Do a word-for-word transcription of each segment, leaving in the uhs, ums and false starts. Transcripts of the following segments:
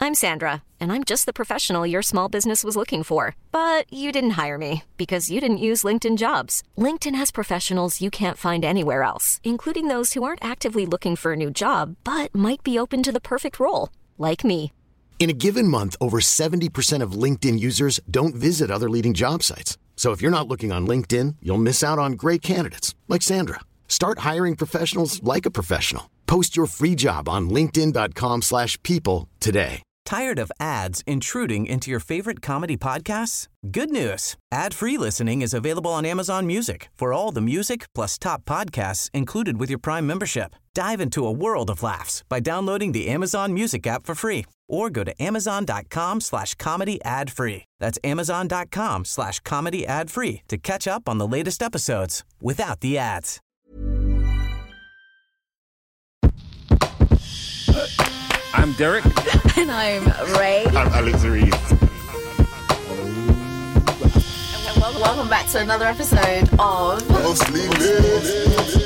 I'm Sandra, and I'm just the professional your small business was looking for. But you didn't hire me because you didn't use LinkedIn Jobs. LinkedIn has professionals you can't find anywhere else, including those who aren't actively looking for a new job, but might be open to the perfect role, like me. In a given month, over seventy percent of LinkedIn users don't visit other leading job sites. So if you're not looking on LinkedIn, you'll miss out on great candidates like Sandra. Start hiring professionals like a professional. Post your free job on linkedin.com slash people today. Tired of ads intruding into your favorite comedy podcasts? Good news. Ad-free listening is available on Amazon Music for all the music plus top podcasts included with your Prime membership. Dive into a world of laughs by downloading the Amazon Music app for free or go to amazon.com slash comedy ad free. That's amazon.com slash comedy ad free to catch up on the latest episodes without the ads. I'm Derek. And I'm Ray. I'm Alex Reed. And welcome, welcome back to another episode of Mostly Lit.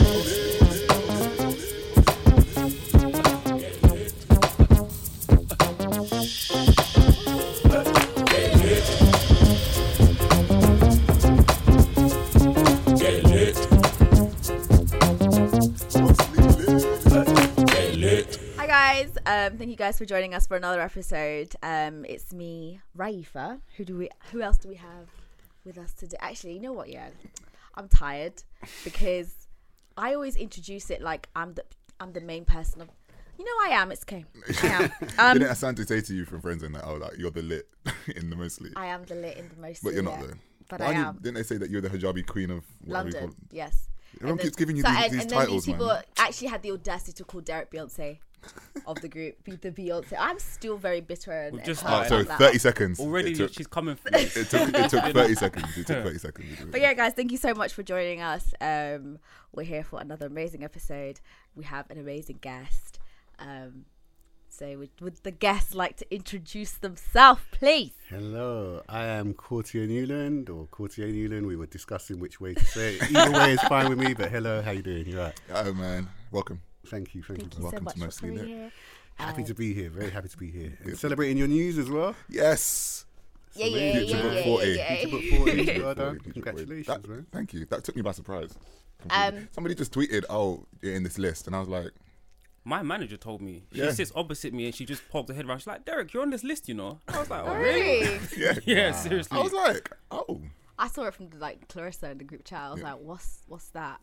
Um, thank you guys for joining us for another episode. Um, it's me, Raifa. Who do we? Who else do we have with us today? Actually, you know what? Yeah, I'm tired because I always introduce it like I'm the I'm the main person of. You know, I am. It's okay. I am. Um, Didn't Asante say to you from friends and that? Oh, like you're the lit in the mostly. I am the lit in the mostly. But you're not yeah. though. But Why I you, am. Didn't they say that you're the hijabi queen of London? Yes. Everyone then, keeps giving you so, these, and, these and titles, then these people man. actually had the audacity to call Derek Beyonce of the group, be the Beyonce. I'm still very bitter and, and just hurt Oh, so about thirty that. seconds. Already, It took, she's coming for me. it took, it took thirty seconds. It took thirty seconds. But yeah, guys, thank you so much for joining us. Um, we're here for another amazing episode. We have an amazing guest. Um, so would, would the guest like to introduce themselves, please? Hello, I am Courtier Newland, or Courtier Newland. We were discussing which way to say it. Either way is fine with me, but hello, how you doing? You right? Oh man, welcome. Thank you, thank, Thank you. you so Welcome much to for Mostly coming Lit. here. Happy Um, to be here, very happy to be here. And celebrating your news as well. Yes. Yeah, yeah, yeah, Future yeah, book yeah, forty. yeah, yeah. Future book forty, well Future done. book Congratulations, That- man. Thank you. That took me by surprise. Um, Somebody just tweeted, "Oh, you're in this list," and I was like, My manager told me. She Yeah. sits opposite me and she just poked her head around. She's like, Derek, you're on this list, you know? I was like, oh, Oh, really? really? "Yeah." Yeah, seriously. I was like, "Oh." I saw it from the, like Clarissa in the group chat. I was like, "What's what's that?"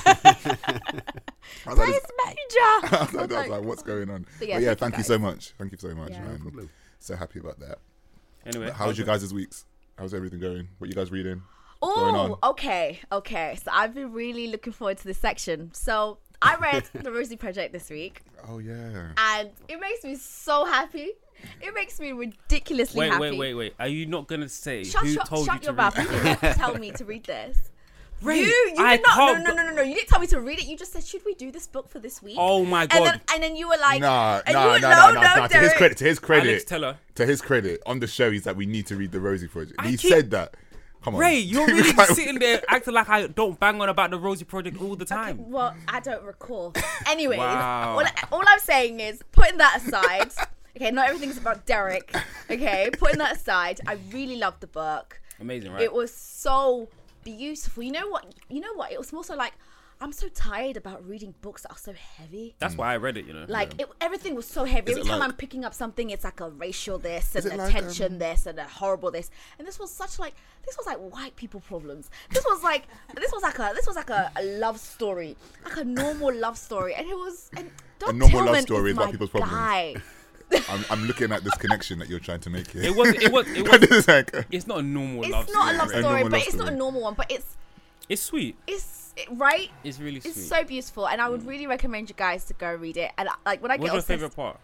I was like, Ray's I manager. was like, I was like, "What's going on?" But But yeah, yeah, thank you thank you guys. so much. Thank you so much, Yeah. No man. problem. So happy about that. Anyway, How was your guys' weeks? How's everything going? What you guys reading? going Oh, on? okay, okay. So I've been really looking forward to this section. So I read The Rosie Project this week, Oh yeah. and it makes me so happy. It makes me ridiculously Wait, happy. wait, wait, wait. Are you not going to say Shut, who shut, told shut you your to mouth. read You didn't tell me to read this. Ray, you, you I did not. No, can't no, no, no, no. You didn't tell me to read it. You just said, "Should we do this book for this week?" Oh my And God. then, and then you were like, Nah, and nah, you nah, were, nah, no, nah, no, nah. To his Derek. credit, to his credit, Alex, tell her. to his credit, on the show, he's like, we need to read the Rosie Project. I He keep- said that. Come on, Ray, you're really Like, sitting there acting like I don't bang on about the Rosie Project all the time. Well, I don't recall. Anyways, Wow. all, all I'm saying is, putting that aside, okay, not everything's about Derek, okay, putting that aside, I really loved the book. Amazing, right? It was so beautiful. You know what? You know what? It was more so like, I'm so tired about reading books that are so heavy. That's why I read it, you know. Like, it, everything was so heavy. Is Every it time like- I'm picking up something, it's like a racial this and it a like, tension um, this and a horrible this. And this was such like, this was like white people problems. This was like, this was like a, this was like a, a love story, like a normal love story. And it was, and Doug normal love Tillman story is is white my people's problems. guy. I'm, I'm looking at this connection that you're trying to make here. It was, it was, it was. It's like, It's not a normal It's love not story. a love Ray. A story, normal but love it's not a story. normal one. But it's, It's sweet. it's it, right. It's really sweet. It's so beautiful, and I would really recommend you guys to go read it. And like when I What's get your obsessed- favorite part?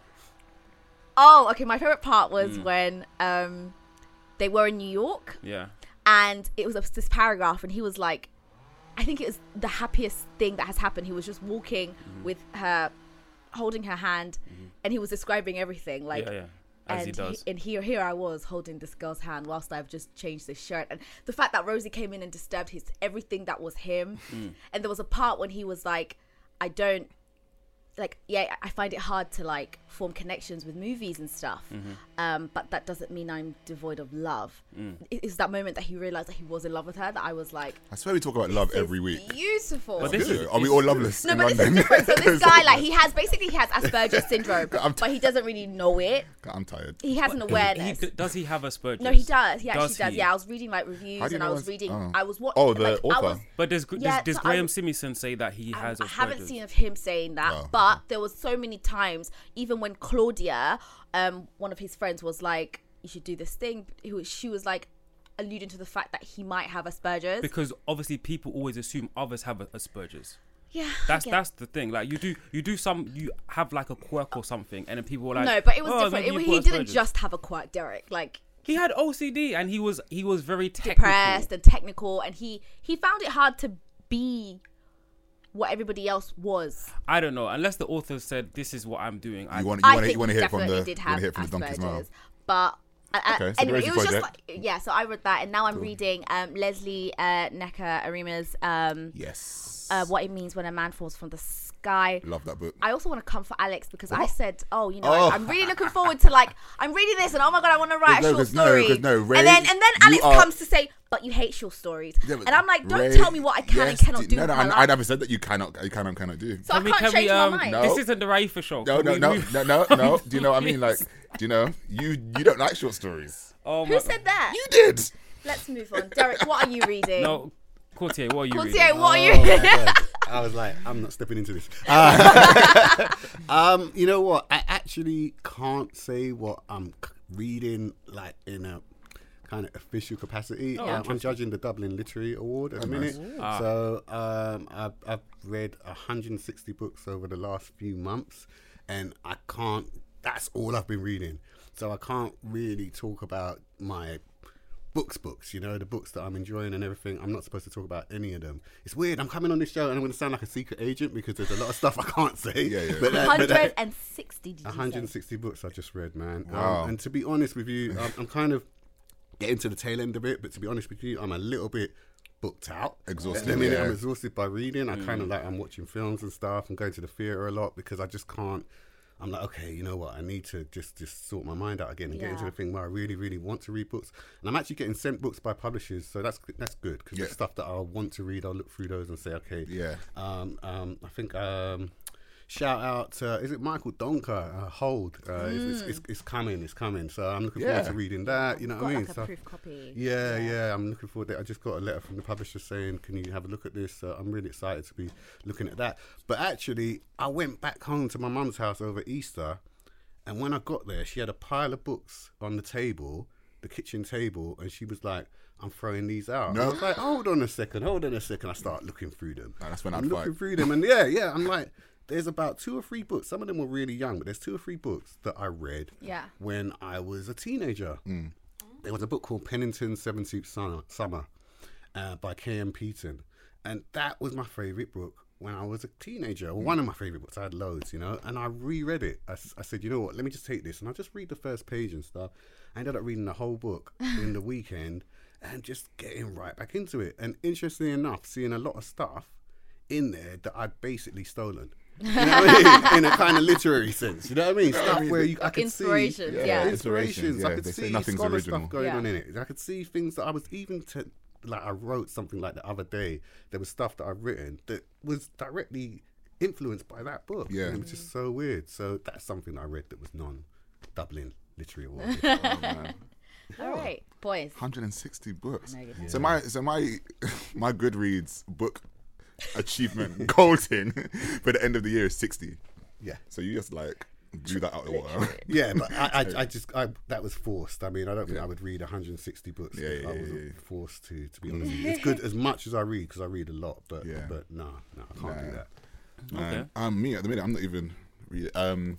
Oh, okay. My favorite part was Mm. when um they were in New York, Yeah. and it was this paragraph, and he was like, I think it was the happiest thing that has happened. He was just walking Mm-hmm. with her, holding her hand, and he was describing everything. Like, yeah, yeah. As and he does. and here, here I was holding this girl's hand whilst I've just changed this shirt, and the fact that Rosie came in and disturbed his everything that was him, Mm. and there was a part when he was like, I don't. like yeah, I find it hard to like form connections with movies and stuff. Mm-hmm. Um, but that doesn't mean I'm devoid of love. Mm. It- It's that moment that he realized that he was in love with her that I was like, I swear we talk about love this is every week. Beautiful. But this Good. is- Are we all loveless no, in but this London? is different. So this guy, like, he has basically he has Asperger's syndrome, I'm t- but he doesn't really know it. I'm tired. He has an He, awareness. d- does he have Asperger's? No, he does. He actually Does does. he? Yeah, I was reading like reviews How do you and I know was it's- reading. oh. I was watching. Oh, the like, I author. was, But does, Yeah, does, does so Graham I- Simison say that he has I Asperger's? haven't seen of him saying that, Oh. but there was so many times, even when Claudia, um, one of his friends, was like, "You should do this thing." He was, she was like, alluding to the fact that he might have Asperger's. Because obviously people always assume others have Asperger's. yeah, That's I get that's the thing. Like you do you do some you have like a quirk or something, and then people are like, no, but it was "Oh, different. maybe It, you've he got didn't Asperger's." just have a quirk, Derek. Like He had O C D and he was he was very technical. depressed and technical, and he he found it hard to be what everybody else was. I don't know. Unless the author said this is what I'm doing. I, You want, you I want to, think you want to he hear it from definitely the, did you want have to hear it from the donkey's Asperger's, mouth. but. Uh, uh, Okay, so anyway, the it was just project. like, yeah. So I read that, and now I'm reading um, Leslie uh, Necker Arima's um, Yes. uh, "What It Means When a Man Falls from the Sky." Love that book. I also want to come for Alex because I What? said, "Oh, you know, Oh. I'm really looking forward to like I'm reading this, and oh my god, I want to write No, a short 'cause no, story." 'cause no, Ray, and then and then you Alex are- comes to say, "But you hate short stories," Yeah, but and I'm like, "Don't Ray, tell me what I can yes, and cannot d- do." No, with no, my I, life. I never said that you cannot, you can and cannot do. So I Can we- can't can change we, um, my mind. No. This isn't the Raifa show. No, Can no, we no, move- no, no, no. Do you know what I mean? Like, do you know you you don't like short stories? Oh Who my- said that? You did. Let's move on. Derek, what are you reading? No, Courtier, what are you Courtier, reading? what are you? Oh my God. I was like, I'm not stepping into this. Uh, um, you know what? I actually can't say what I'm c- reading, like in a kind of official capacity. Oh, Uh, I'm interesting. judging the Dublin Literary Award at the nice. minute. Ah. So um, I've, I've read one hundred sixty books over the last few months, and I can't. That's all I've been reading. So I can't really talk about my books books you know the books that I'm enjoying and everything. I'm not supposed to talk about any of them. It's weird, I'm coming on this show and I'm going to sound like a secret agent because there's a lot of stuff I can't say. Yeah, yeah. But, uh, one but, uh, hundred sixty. Did you one hundred sixty books I just read, man. Wow. Um, and to be honest with you, I'm, I'm kind of getting to the tail end of it, but to be honest with you, I'm a little bit booked out. Exhausted, I mean, yeah. I'm exhausted by reading. I kind of like, I'm watching films and stuff and going to the theatre a lot because I just can't. I'm like, okay, you know what? I need to just, just sort my mind out again and get into Yeah. the thing where I really, really want to read books. And I'm actually getting sent books by publishers, so that's that's good because Yeah. the stuff that I want to read, I'll look through those and say, okay. Yeah. Um, um, I think um, shout out to, is it Michael Donker? Uh, Hold. Uh, it's, it's, it's, it's coming, it's coming. So I'm looking forward Yeah. to reading that. You know Got what I mean? like a So- proof copy. yeah, yeah, I'm looking forward to it. I just got a letter from the publisher saying, can you have a look at this? So I'm really excited to be looking at that. But actually, I went back home to my mum's house over Easter, and when I got there, she had a pile of books on the table, the kitchen table, and she was like, I'm throwing these out. And I No. was like, hold on a second, hold on a second. I start looking through them. Ah, that's when I'm I'd looking fight. through them, and yeah, yeah, I'm like, there's about two or three books. Some of them were really young, but there's two or three books that I read Yeah. when I was a teenager. Mm. There was a book called Pennington's seventeenth Summer, Summer uh, by K M Peterson. And that was my favourite book when I was a teenager. Or one of my favourite books. I had loads, you know. And I reread it. I, s- I said, you know what, let me just take this. And I'll just read the first page and stuff. I ended up reading the whole book in the weekend and just getting right back into it. And interestingly enough, seeing a lot of stuff in there that I'd basically stolen. You know what I mean? In a kind of literary sense. You know what I mean? Stuff where you, I could see... Inspirations, Yeah. yeah. Inspirations. Yeah, I could they say see nothing's scholar original. stuff going Yeah. on in it. I could see things that I was even to like. I wrote something like the other day. There was stuff that I've written that was directly influenced by that book. Yeah. And it was just so weird. So that's something I read that was non-Dublin Literary Award. Oh, man. All right, boys. one hundred sixty books. No, you're So my so my my Goodreads book achievement goal thing for the end of the year is sixty. Yeah. So you just like blew that out the water. Yeah, but I, I, I just, I, that was forced. I mean, I don't think Yeah. I would read one hundred sixty books Yeah, if yeah, I yeah, wasn't yeah. forced to. To be honest, with you. It's good as much as I read because I read a lot. But, Yeah. but no, no, I can't do Nah. that. Man, Okay. um, me at the minute, I'm not even reading. Um,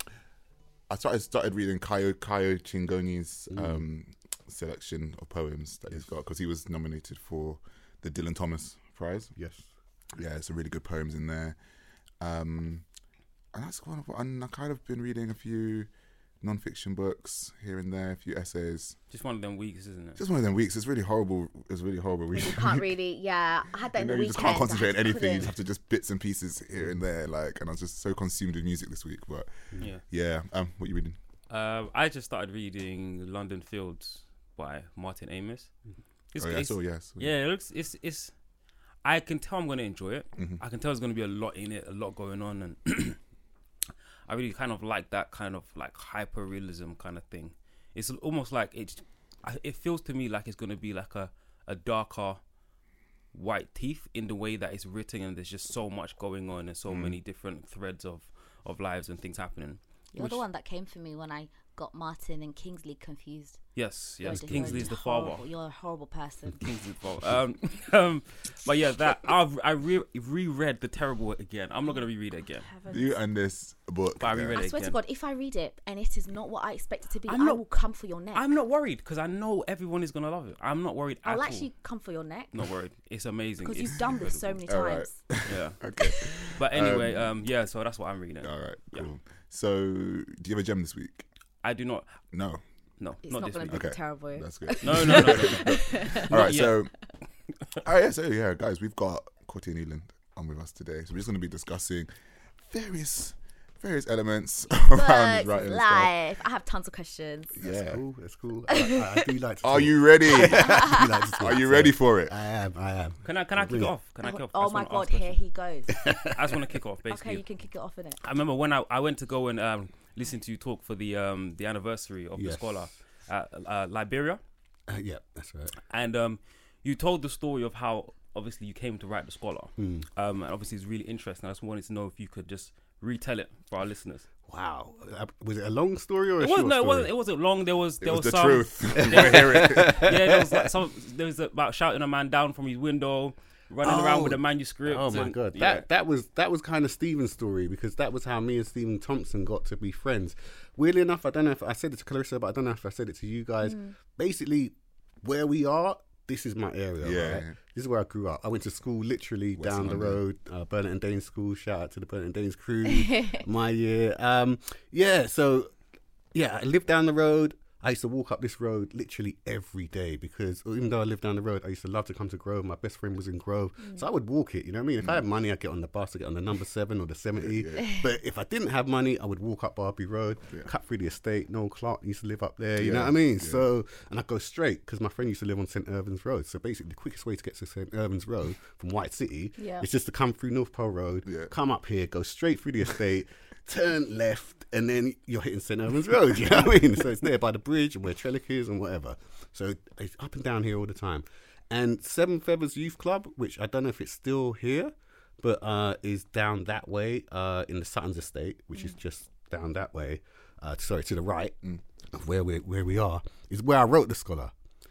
I started started reading Kayo Kayo Chingoni's um, selection of poems that he's got because he was nominated for the Dylan Thomas Prize. Yes. Yeah, some really good poems in there. Um, and that's one of what. And I kind of been reading a few non-fiction books here and there, a few essays. Just one of them weeks, isn't it? Just one of them weeks. It's really horrible. It's really horrible. You can't really, yeah. I had that You in know, the you weekend. just can't concentrate on I anything. You couldn't. just have to just bits and pieces here and there. Like, and I was just so consumed with music this week. But Yeah. yeah, um, what you reading? Uh, I just started reading London Fields by Martin Amis. It's, Oh yeah, I it's- saw, yes. yeah, it looks it's it's. I can tell I'm going to enjoy it. Mhm. I can tell there's going to be a lot in it, a lot going on, and I really kind of like that kind of like hyper realism kind of thing. It's almost like it's. I- It feels to me like it's going to be like a a darker White Teeth in the way that it's written, and there's just so much going on and so Mm. many different threads of of lives and things happening. You're Which- the one that came for me when I got Martin and Kingsley confused. Yes, You're yes. a- Kingsley you're is the a father. horrible- You're a horrible person. Kingsley's fault. Um, um, but yeah, that I've I re- reread The Terrible again. I'm not gonna reread it again. Heavens. You and this book. But I yeah. reread I it swear to again. God, if I read it and it is not what I expect it to be, I'm I not- will come for your neck. I'm not worried because I know everyone is gonna love it. I'm not worried I'll at actually all. come for your neck Not worried. It's amazing. because It's you've done this so incredible. many All right. times. Yeah. Okay. But anyway, um, yeah. So that's what I'm reading. All right. Yeah. Cool. So, do you have a gem this week? I do not. No. No, It's not, not, this going to week. be Okay. terrible. That's good. No, no, no, no. no. All right. yet. So, all right. So yeah, guys, we've got Courtney Nealand on with us today. So we're just going to be discussing various various elements around Books, writing and stuff. life. I have tons of questions. That's Yeah. cool. That's cool. I, I, I do like to Are talk. you ready? I do like to talk, Are you so ready for it? I am. I am. Can I can I kick Bring it it. off? Can I kick off? I Oh just my wanna God, ask here questions. he goes. I just want to kick off basically. Okay, you can kick it off in it. I remember when I, I went to go and um, listen to you talk for the um, the anniversary of Yes. the Scholar at uh, Liberia, Uh, yeah, that's right. and um, you told the story of how obviously you came to write the Scholar, Hmm. um, and obviously it's really interesting. I just wanted to know if you could just retell it for our listeners. Wow. Uh, Was it a long story or a It short wasn't. No, it story? wasn't. It wasn't long. There was. It There was was, the some, truth. You want to hear it? Yeah, there was like some. There was about shouting a man down from his window, running around Oh. with a manuscript. Oh my and- god, yeah. that that was that was kind of Stephen's story, because that was how me and Stephen Thompson got to be friends. Weirdly enough, I don't know if I said it to Clarissa, but I don't know if I said it to you guys. Basically, where we are, this is my area. Yeah. Right? This is where I grew up. I went to school literally West down London. the road, uh, Burnett and Danes School. Shout out to the Burnett and Danes crew, my year. Um, yeah, so yeah, I lived down the road. I used to walk up this road literally every day, because even though I lived down the road, I used to love to come to Grove. My best friend was in Grove. So I would walk it, you know what I mean? If I had money, I'd get on the bus, I'd get on the number seven or the seventy. But if I didn't have money, I would walk up Barbie Road, cut through the estate. Noel Clark used to live up there, you know Yeah, what I mean? yeah. So, and I'd go straight, because my friend used to live on St Irvin's Road. So basically, the quickest way to get to St Irvin's Road from White City Yeah. is just to come through North Pole Road, Yeah. come up here, go straight through the estate, turn left, and then you're hitting St Irvin's Road. You know what I mean? So it's there by the bridge and where Trellick is and whatever. So it's up and down here all the time. And Seven Feathers Youth Club, which I don't know if it's still here, but uh, is down that way uh, in the Sutton's estate, which is just down that way. Uh, sorry, to the right of where we where we are, is where I wrote The Scholar.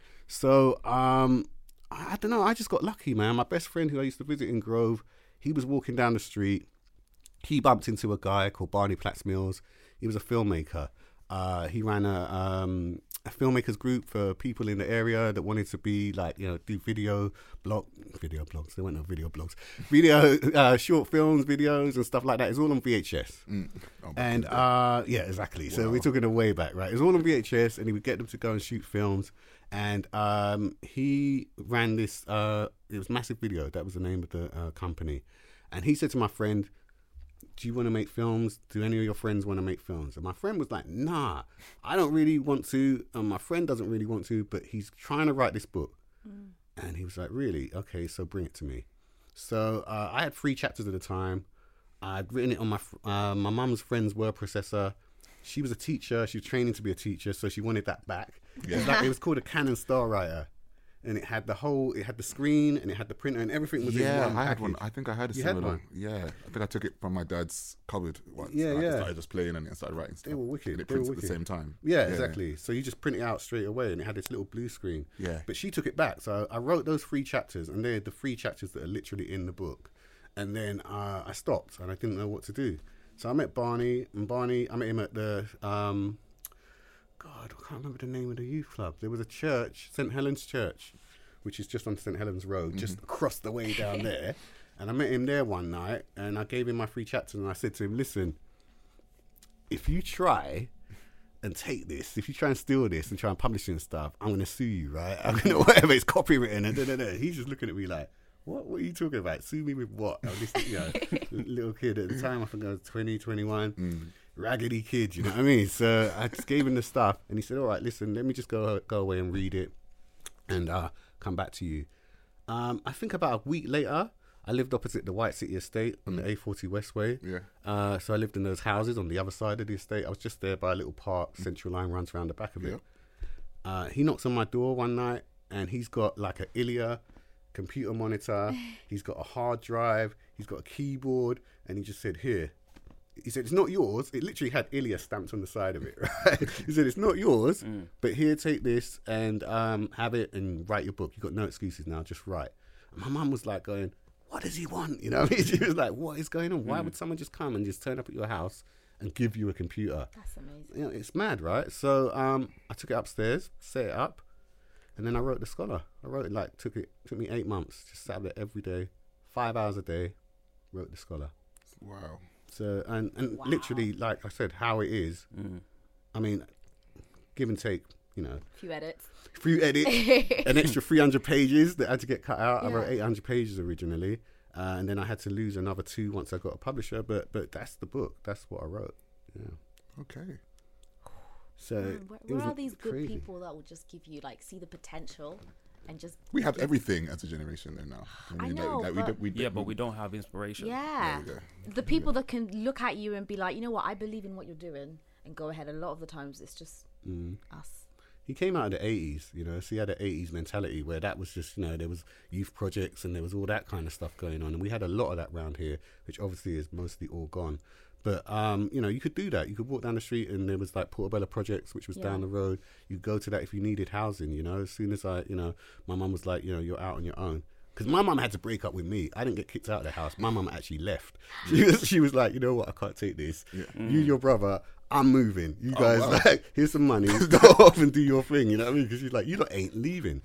So um, I, I don't know. I just got lucky, man. My best friend who I used to visit in Grove, he was walking down the street. He bumped into a guy called Barney Platts Mills. He was a filmmaker. Uh, he ran a, um, a filmmakers group for people in the area that wanted to be like, you know, do video blog, video blogs. There weren't no video blogs. Video, uh, short films, videos and stuff like that. It's all on V H S. Mm. Oh, And uh, yeah, exactly. So Wow. we're talking a way back, right? It was all on V H S, and he would get them to go and shoot films. And um, he ran this. Uh, it was Massive Video. That was the name of the uh, company. And he said to my friend, "Do you want to make films? Do any of your friends want to make films?" And my friend was like, "Nah, I don't really want to." And my friend doesn't really want to, but he's trying to write this book. Mm. And he was like, "Really? Okay, so bring it to me." So uh, I had three chapters at the time. I'd written it on my fr- uh, my mum's friend's word processor. She was a teacher. She was training to be a teacher, so she wanted that back. It, was like, it was called a Canon Star Writer, and it had the whole, it had the screen, and it had the printer, and everything was in Yeah, one I had package. one. I think I had a You had similar. one? Yeah, I think I took it from my dad's cupboard once. Yeah, I yeah. just started just playing and it started writing stuff. They were wicked. And it They were prints at the wicked. same time. Yeah, exactly. So you just print it out straight away, and it had this little blue screen. Yeah. But she took it back. So I wrote those three chapters, and they're the three chapters that are literally in the book. And then uh, I stopped, and I didn't know what to do. So I met Barney, and Barney, I met him at the, um, God, I can't remember the name of the youth club. There was a church, Saint Helens Church, which is just on Saint Helens Road, Mm-hmm. just across the way down there. And I met him there one night, and I gave him my three chapters, and I said to him, "Listen, if you try and take this. If you try and steal this and try and publish it and stuff, I'm going to sue you, right? I'm going to, whatever, it's copywritten. And da, da, da. He's just looking at me like, what What are you talking about? Sue me with what? I was this, you know, little kid at the time, I think I was twenty, twenty-one, mm. raggedy kid, you know what I mean? So I just gave him the stuff, and he said, all right, listen, let me just go go away and read it and uh, come back to you. Um, I think about a week later, I lived opposite the White City Estate on mm. the A forty Westway. Yeah. Uh, so I lived in those houses on the other side of the estate. I was just there by a little park. Mm. Central Line runs around the back of it. Yeah. Uh, he knocks on my door one night, and he's got like an Ilia computer monitor. He's got a hard drive. He's got a keyboard, and he just said, "Here." He said, "It's not yours." It literally had Ilia stamped on the side of it, right? He said, "It's not yours, mm. but here, take this and um, have it and write your book. You've got no excuses now. Just write." And my mum was like going, what does he want? You know what I mean? She was like, what is going on? Why mm. would someone just come and just turn up at your house and give you a computer? That's amazing. You know, it's mad, right? So um, I took it upstairs, set it up, and then I wrote The Scholar. I wrote it like, took it took me eight months, just sat there every day, five hours a day, wrote The Scholar. Wow. So, and, and wow. literally, like I said, how it is, mm. I mean, give and take, you know. A few edits. Few edits, an extra three hundred pages that had to get cut out. Yeah. I wrote eight hundred pages originally, uh, and then I had to lose another two once I got a publisher. But but that's the book. That's what I wrote. Yeah. Okay. So Man, where, where are these crazy. good people that will just give you like see the potential and just? We have everything as a generation there now. I, mean, I know. like, but like, we, we, yeah, but we don't have inspiration. Yeah. The people yeah. that can look at you and be like, you know what, I believe in what you're doing, and go ahead. A lot of the times, it's just mm. us. He came out of the eighties, you know, so he had an eighties mentality where that was just, you know, there was youth projects and there was all that kind of stuff going on. And we had a lot of that around here, which obviously is mostly all gone. But, um, you know, you could do that. You could walk down the street and there was like Portobello Projects, which was yeah. down the road. You go to that if you needed housing, you know. As soon as I, you know, my mum was like, you know, you're out on your own. Because my mum had to break up with me. I didn't get kicked out of the house. My mum actually left. She was, she was like, you know what, I can't take this. Yeah. Mm. You, your brother, I'm moving. You guys, oh, wow. like, here's some money. Go off and do your thing. You know what I mean? Because she's like, you lot ain't leaving.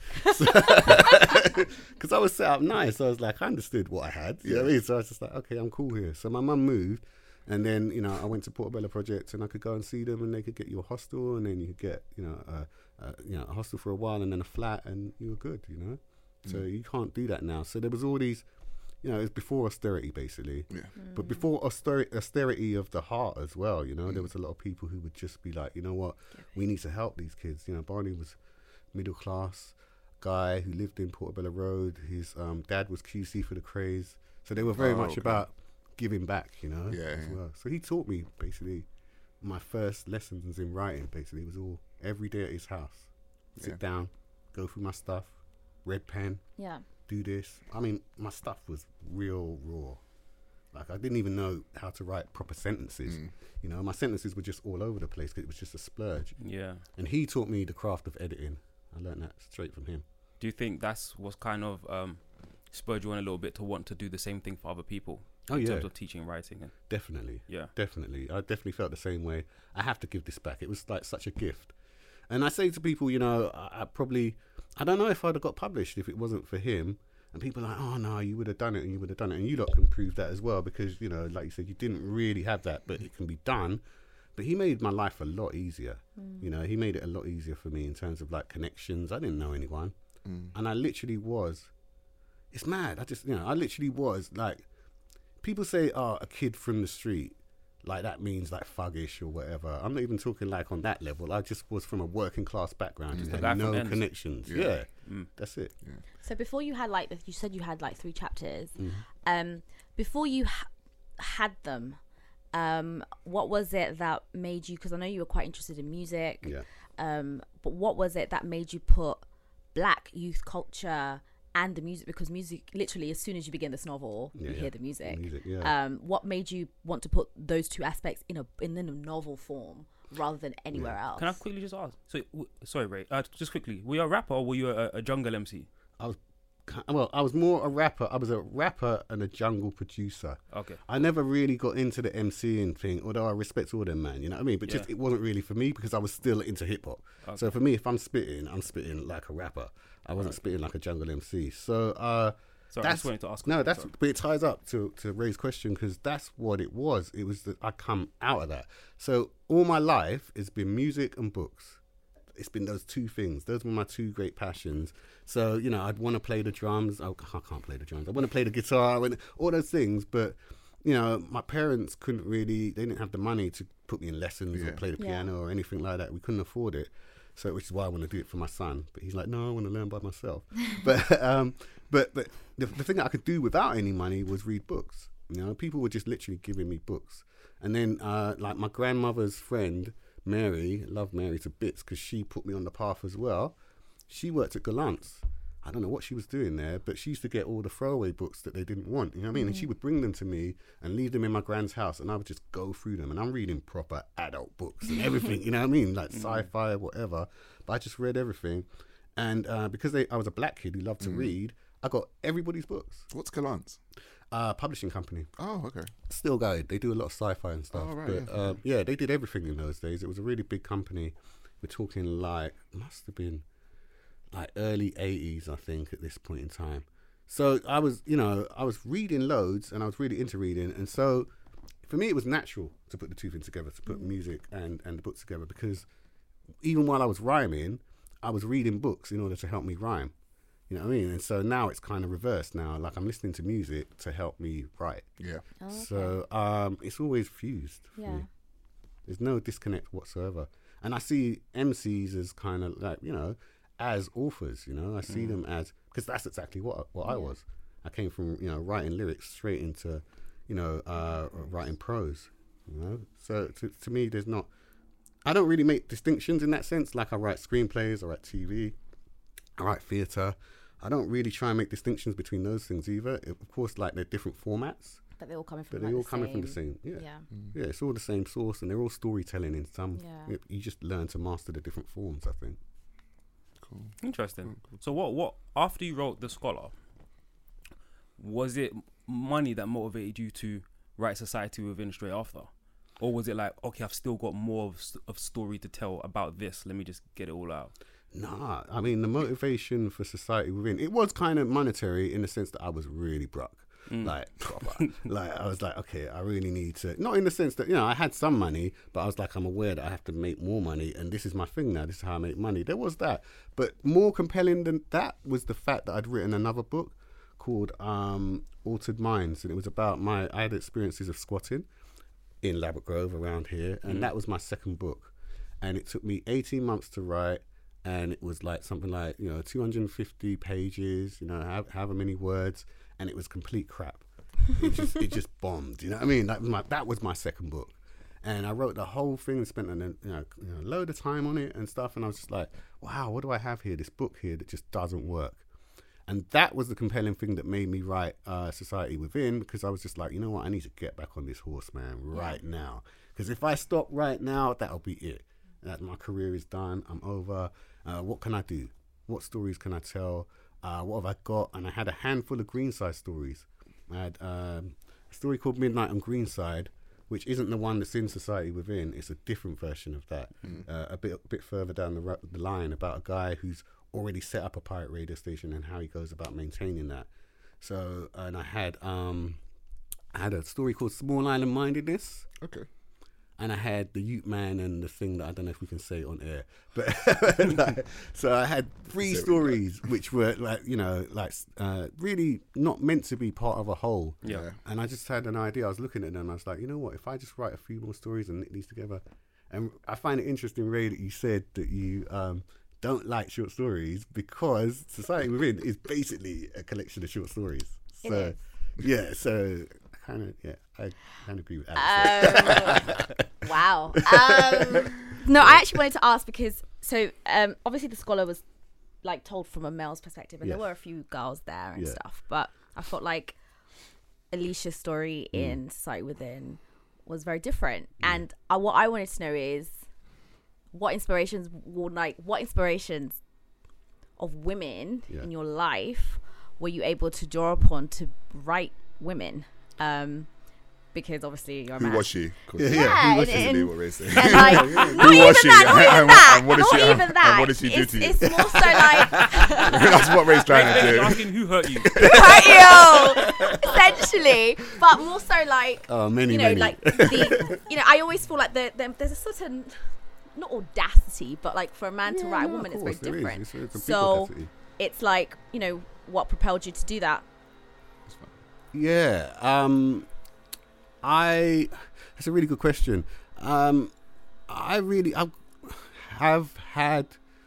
Because I was set up nice. So I was like, I understood what I had. You know what I mean? So I was just like, okay, I'm cool here. So my mum moved. And then, you know, I went to Portobello Project and I could go and see them and they could get you a hostel and then you could get, you know, a, a, you know, a hostel for a while and then a flat and you were good, you know? So mm. you can't do that now. So there was all these, you know, it was before austerity, basically. Yeah. Mm. But before austerity, austerity of the heart as well, you know, mm. there was a lot of people who would just be like, you know what, we need to help these kids. You know, Barney was middle class guy who lived in Portobello Road. His um, dad was Q C for the Craze. So they were very oh, much okay. about giving back, you know, yeah, as yeah. well. So he taught me, basically, my first lessons in writing, basically, was all every day at his house. Sit yeah. down, go through my stuff, red pen, yeah, do this. I mean, my stuff was real raw. Like, I didn't even know how to write proper sentences. Mm. You know, my sentences were just all over the place because it was just a splurge. Yeah. And he taught me the craft of editing. I learned that straight from him. Do you think that's what's kind of um, spurred you on a little bit to want to do the same thing for other people? Oh, in yeah. terms of teaching and writing? And definitely. Yeah. Definitely. I definitely felt the same way. I have to give this back. It was like such a gift. And I say to people, you know, I, I probably, I don't know if I'd have got published if it wasn't for him. And people are like, oh, no, you would have done it and you would have done it. And you lot can prove that as well because, you know, like you said, you didn't really have that, but it can be done. But he made my life a lot easier. Mm. You know, he made it a lot easier for me in terms of like connections. I didn't know anyone. Mm. And I literally was, it's mad. I just, you know, I literally was like, people say, oh, a kid from the street. Like that means like thuggish or whatever. I'm not even talking like on that level. I just was from a working class background. Just mm. had no connections. Yeah, yeah. Mm. That's it. Yeah. So before you had like, you said you had like three chapters. Mm. Um, before you ha- had them, um, what was it that made you? Because I know you were quite interested in music. Yeah. Um, but what was it that made you put Black youth culture and the music, because music, literally, as soon as you begin this novel, yeah, you yeah. hear the music. music yeah. Um, what made you want to put those two aspects in a in a novel form rather than anywhere yeah. else? Can I quickly just ask? So, w- sorry, Ray. Uh, just quickly, were you a rapper or were you a, a jungle M C? I was, well, I was more a rapper. I was a rapper and a jungle producer. Okay. I never really got into the MCing thing, although I respect all them, man. You know what I mean? But Yeah. just it wasn't really for me because I was still into hip hop. Okay. So for me, if I'm spitting, I'm spitting like a rapper. I wasn't spitting like a jungle M C. So uh, Sorry, I just wanted to ask. No, that, that's sorry. but it ties up to to Ray's question because that's what it was. It was that I come out of that. So all my life it's been music and books. It's been those two things. Those were my two great passions. So you know, I'd want to play the drums. Oh, I can't play the drums. I want to play the guitar and all those things. But you know, my parents couldn't really. They didn't have the money to put me in lessons Yeah. or play the Yeah. piano or anything like that. We couldn't afford it. So which is why I want to do it for my son. But he's like, no, I want to learn by myself. but um, but but the, the thing that I could do without any money was read books. You know, people were just literally giving me books. And then uh, like my grandmother's friend Mary, love Mary to bits because she put me on the path as well. She worked at Gallant's. I don't know what she was doing there, but she used to get all the throwaway books that they didn't want. You know what I mean? And she would bring them to me and leave them in my grand's house, and I would just go through them. And I'm reading proper adult books and everything. You know what I mean? Like sci-fi, whatever. But I just read everything, and uh, because they, I was a black kid who loved to read, I got everybody's books. What's Gallant's? Uh, publishing company. Oh, okay. Still going. They do a lot of sci-fi and stuff. Oh, right, but yeah. uh, yeah, they did everything in those days. It was a really big company. We're talking like must have been like early eighties, I think, at this point in time. So I was, you know, I was reading loads, and I was really into reading, and so for me it was natural to put the two things together, to put music and and the books together, because even while I was rhyming, I was reading books in order to help me rhyme. You know what I mean? And so now it's kind of reversed now. Like I'm listening to music to help me write. Yeah. Oh, okay. So um, it's always fused for Yeah. me. There's no disconnect whatsoever. And I see M Cs as kind of like, you know, as authors, you know. I see them as, because that's exactly what what I was. I came from, you know, writing lyrics straight into, you know, uh, writing prose, you know. So to, to me, there's not, I don't really make distinctions in that sense. Like I write screenplays, I write T V, I write theatre. I don't really try and make distinctions between those things either. It, of course, like they're different formats, But they're all coming from but like they're all the coming same. from the same. Yeah. Yeah. Yeah, it's all the same source, and they're all storytelling in some. Yeah. You just learn to master the different forms, I think. Cool. Interesting. So what? What after you wrote The Scholar, was it money that motivated you to write Society Within straight after, or was it like, okay, I've still got more of, st- of story to tell about this. Let me just get it all out. Nah, I mean, the motivation for Society Within, it was kind of monetary in the sense that I was really broke. Like, proper. Like, I was like, okay, I really need to, not in the sense that, you know, I had some money, but I was like, I'm aware that I have to make more money, and this is my thing now, this is how I make money. There was that. But more compelling than that was the fact that I'd written another book called um, Altered Minds, and it was about my, I had experiences of squatting in Labatt Grove around here, and that was my second book. And it took me eighteen months to write, and it was like something like, you know, two hundred fifty pages, you know, however, however many words, and it was complete crap. It just it just bombed, you know what I mean? That was my that was my second book, and I wrote the whole thing and spent an, you know, you know, load of time on it and stuff, and I was just like, wow, what do I have here? This book here that just doesn't work. And that was the compelling thing that made me write uh, Society Within, because I was just like, you know what, I need to get back on this horse, man, right now. Because if I stop right now, that'll be it. That my career is done. I'm over. Uh, what can I do? What stories can I tell? Uh, what have I got? And I had a handful of Greenside stories. I had um, a story called Midnight on Greenside, which isn't the one that's in Society Within. It's a different version of that. Mm. Uh, a bit, a bit further down the, the line, about a guy who's already set up a pirate radio station and how he goes about maintaining that. So, and I had um, I had a story called Small Island Mindedness. Okay. And I had the Ute Man and the thing that I don't know if we can say on air, but like, so I had three stories which were like, you know, like uh, really not meant to be part of a whole. Yeah. And I just had an idea. I was looking at them. I was like, you know what? If I just write a few more stories and knit these together, and I find it interesting, Ray, that you said that you um, don't like short stories, because Society Within is basically a collection of short stories. It So is. yeah, so kind of yeah, I kind of agree with Alex. Um, wow. Um, no, I actually wanted to ask because so um, obviously The Scholar was like told from a male's perspective, and Yes. there were a few girls there and Yeah. stuff. But I felt like Alicia's story Mm. in Society Within was very different. And I, what I wanted to know is what inspirations would like what inspirations of women Yeah. in your life were you able to draw upon to write women? Um, because obviously you're a Who man. was she? 'Cause Yeah, she- yeah. Who was and- she? and- Is what Ray's saying. And like, not Who even was she? that, not even And- that, and what did not she- even and that. what did she do it's, to you? it's more so like, That's what Ray's trying to You're do. asking who hurt you. hurt you, essentially. But more so like, Oh, many, you know, many. like the, you know, I always feel like the, the, there's a certain, not audacity, but like for a man to Yeah, write a no, woman, of it's very course, there is. different. It's- it's a big So audacity. it's like, you know, what propelled you to do that? Yeah, um, I. That's a really good question. Um, I really, I have had,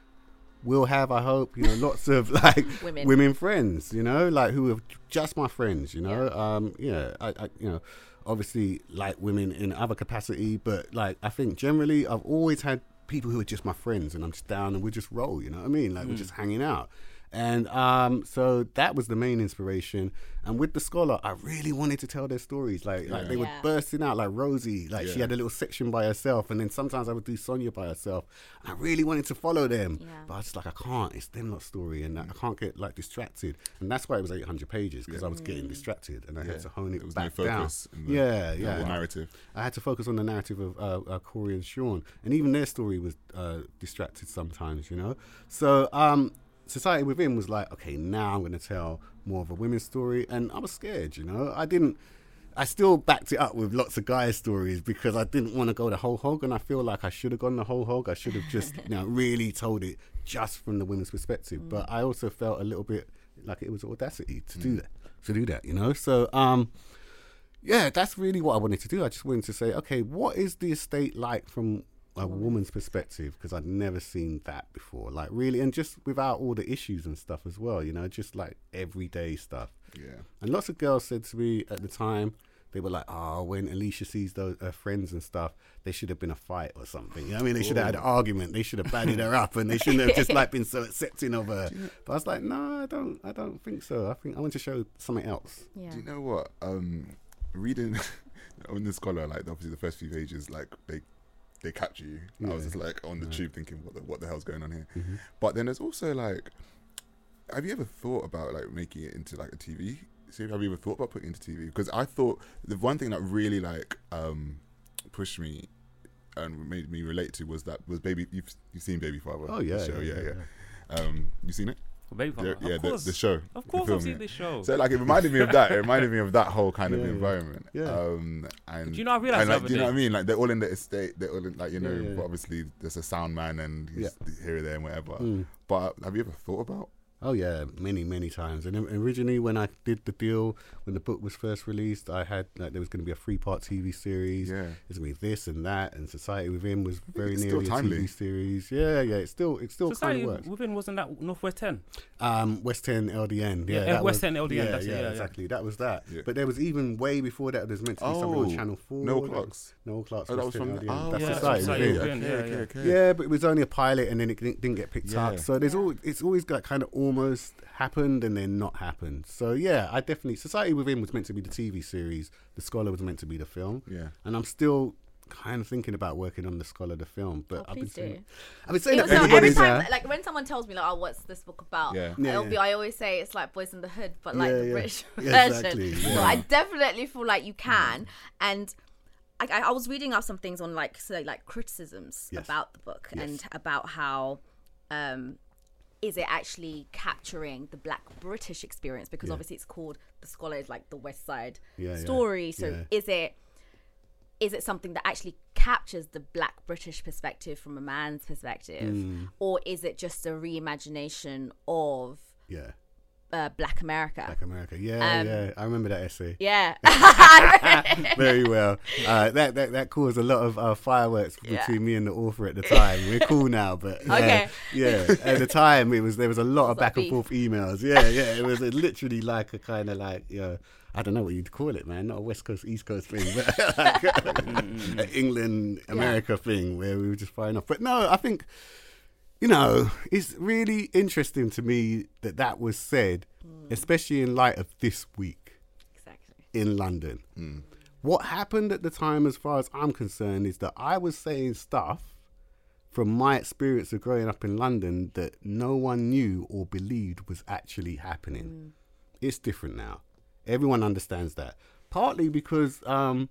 will have, I hope, you know, lots of like Women. women friends, you know, like who are just my friends, you know. Um, yeah, I, I, you know, obviously like women in other capacity, but like I think generally I've always had people who are just my friends, and I'm just down and we just roll, you know what I mean? Like we're just hanging out. And um, so that was the main inspiration. And with The Scholar, I really wanted to tell their stories. Like, like they were Yeah. bursting out, like Rosie. Like she Yeah. had a little section by herself. And then sometimes I would do Sonia by herself. And I really wanted to follow them. Yeah. But I was just like, I can't. It's them lot story. And I can't get like distracted. And that's why it was eight hundred pages, because I was getting distracted. And I Yeah. had to hone it There was no back focus down. in the- yeah, the yeah. whole narrative. I had to focus on the narrative of uh, uh, Corey and Sean, and even their story was uh, distracted sometimes, you know. So um, Society Within was like, okay, now I'm going to tell more of a women's story, and I was scared, you know. I didn't. I still backed it up with lots of guys' stories because I didn't want to go the whole hog, and I feel like I should have gone the whole hog. I should have just, you know, really told it just from the women's perspective. But I also felt a little bit like it was audacity to do that, to do that, you know. So. um Yeah, that's really what I wanted to do. I just wanted to say, okay, what is the estate like from a woman's perspective? Because I'd never seen that before. Like, really, and just without all the issues and stuff as well, you know, just like everyday stuff. Yeah. And lots of girls said to me at the time, they were like, oh, when Alicia sees those her friends and stuff, they should have been a fight or something. You know what I mean? They should have had an argument. They should have badded her up, and they shouldn't have just like been so accepting of her. But I was like, no, I don't, I don't think so. I think I want to show something else. Yeah. Do you know what? Um, reading on The Scholar, like obviously the first few pages, like they they capture you. I was Yeah. just like on the tube thinking, what the what the hell's going on here? Mm-hmm. But then there's also like, have you ever thought about like making it into like a T V series? Have you ever thought about putting it into T V? Because I thought the one thing that really like um pushed me and made me relate to was that was Baby. You've you've seen Baby Father? Oh, yeah, the show, yeah, yeah, yeah, yeah. Um, you seen it? Baby Father. Yeah, yeah of the, course. the show. Of the course, film, I've seen yeah. this show. So like it reminded me of that. It reminded me of that whole kind of Yeah, yeah. environment. Yeah. Um, and Do you know, I realised and, the like, other do you know day- what I mean? Like they're all in the estate. They're all in, like you know. Yeah, yeah. But obviously, there's a sound man and he's here, there, and whatever. Mm. But have you ever thought about? Oh yeah, many many times. And originally, when I did the deal, when the book was first released, I had like there was going to be a three part T V series. Yeah. It's going to be this and that, and Society Within was very it's still nearly a timely. T V series. Yeah, yeah, it's still it's still kind Society of works. Within wasn't that Northwest ten? Um, West End L D N. Yeah, Yeah, that West was- End L D N, Yeah, that's it, yeah, yeah, yeah. exactly. That was that. Yeah. But there was even way before that. There's meant to be something on Oh, Channel Four. Noel that- Clark's. Noel Clark's. Oh, that West was End from. L D N. Oh, That's yeah, Society Society Within. Within. Okay, Yeah, okay, yeah. okay. Yeah, but it was only a pilot, and then it didn't, didn't get picked Yeah. up. So there's all it's always got kind of almost happened and then not happened. So yeah, I definitely Society Within was meant to be the T V series. The Scholar was meant to be the film. Yeah. And I'm still kind of thinking about working on The Scholar, the film. But Oh, I've been please saying, do. I've been saying It that was to not, every everybody's time, uh, like when someone tells me, like, "Oh, what's this book about?" Yeah. Yeah, It'll be. yeah. I always say it's like Boys in the Hood, but like Yeah, the yeah. British Yeah, version. exactly, So yeah. I definitely feel like you can. And I, I I was reading up some things on like so like criticisms Yes. about the book Yes. and about how. Um, is it actually capturing the Black British experience? Because Yeah. obviously it's called The Scholar, is like the West Side Yeah, yeah. story. So Yeah. is it is it something that actually captures the Black British perspective from a man's perspective, Mm. or is it just a reimagination of yeah, uh, Black America? Black America. Yeah, Um, yeah. I remember that essay. Yeah. Very well. Uh, that, that that caused a lot of uh, fireworks Yeah. between me and the author at the time. We're cool now, but yeah, Okay. yeah. At the time, it was there was a lot of that back and beef? forth emails. Yeah, yeah. It was uh, literally like a kind of like you know, I don't know what you'd call it, man. Not a West Coast East Coast thing, but like an England America thing where we were just firing off. But no, I think you know it's really interesting to me that that was said, especially in light of this week Exactly. in London. What happened at the time, as far as I'm concerned, is that I was saying stuff from my experience of growing up in London that no one knew or believed was actually happening. It's different now. Everyone understands that. partly because um,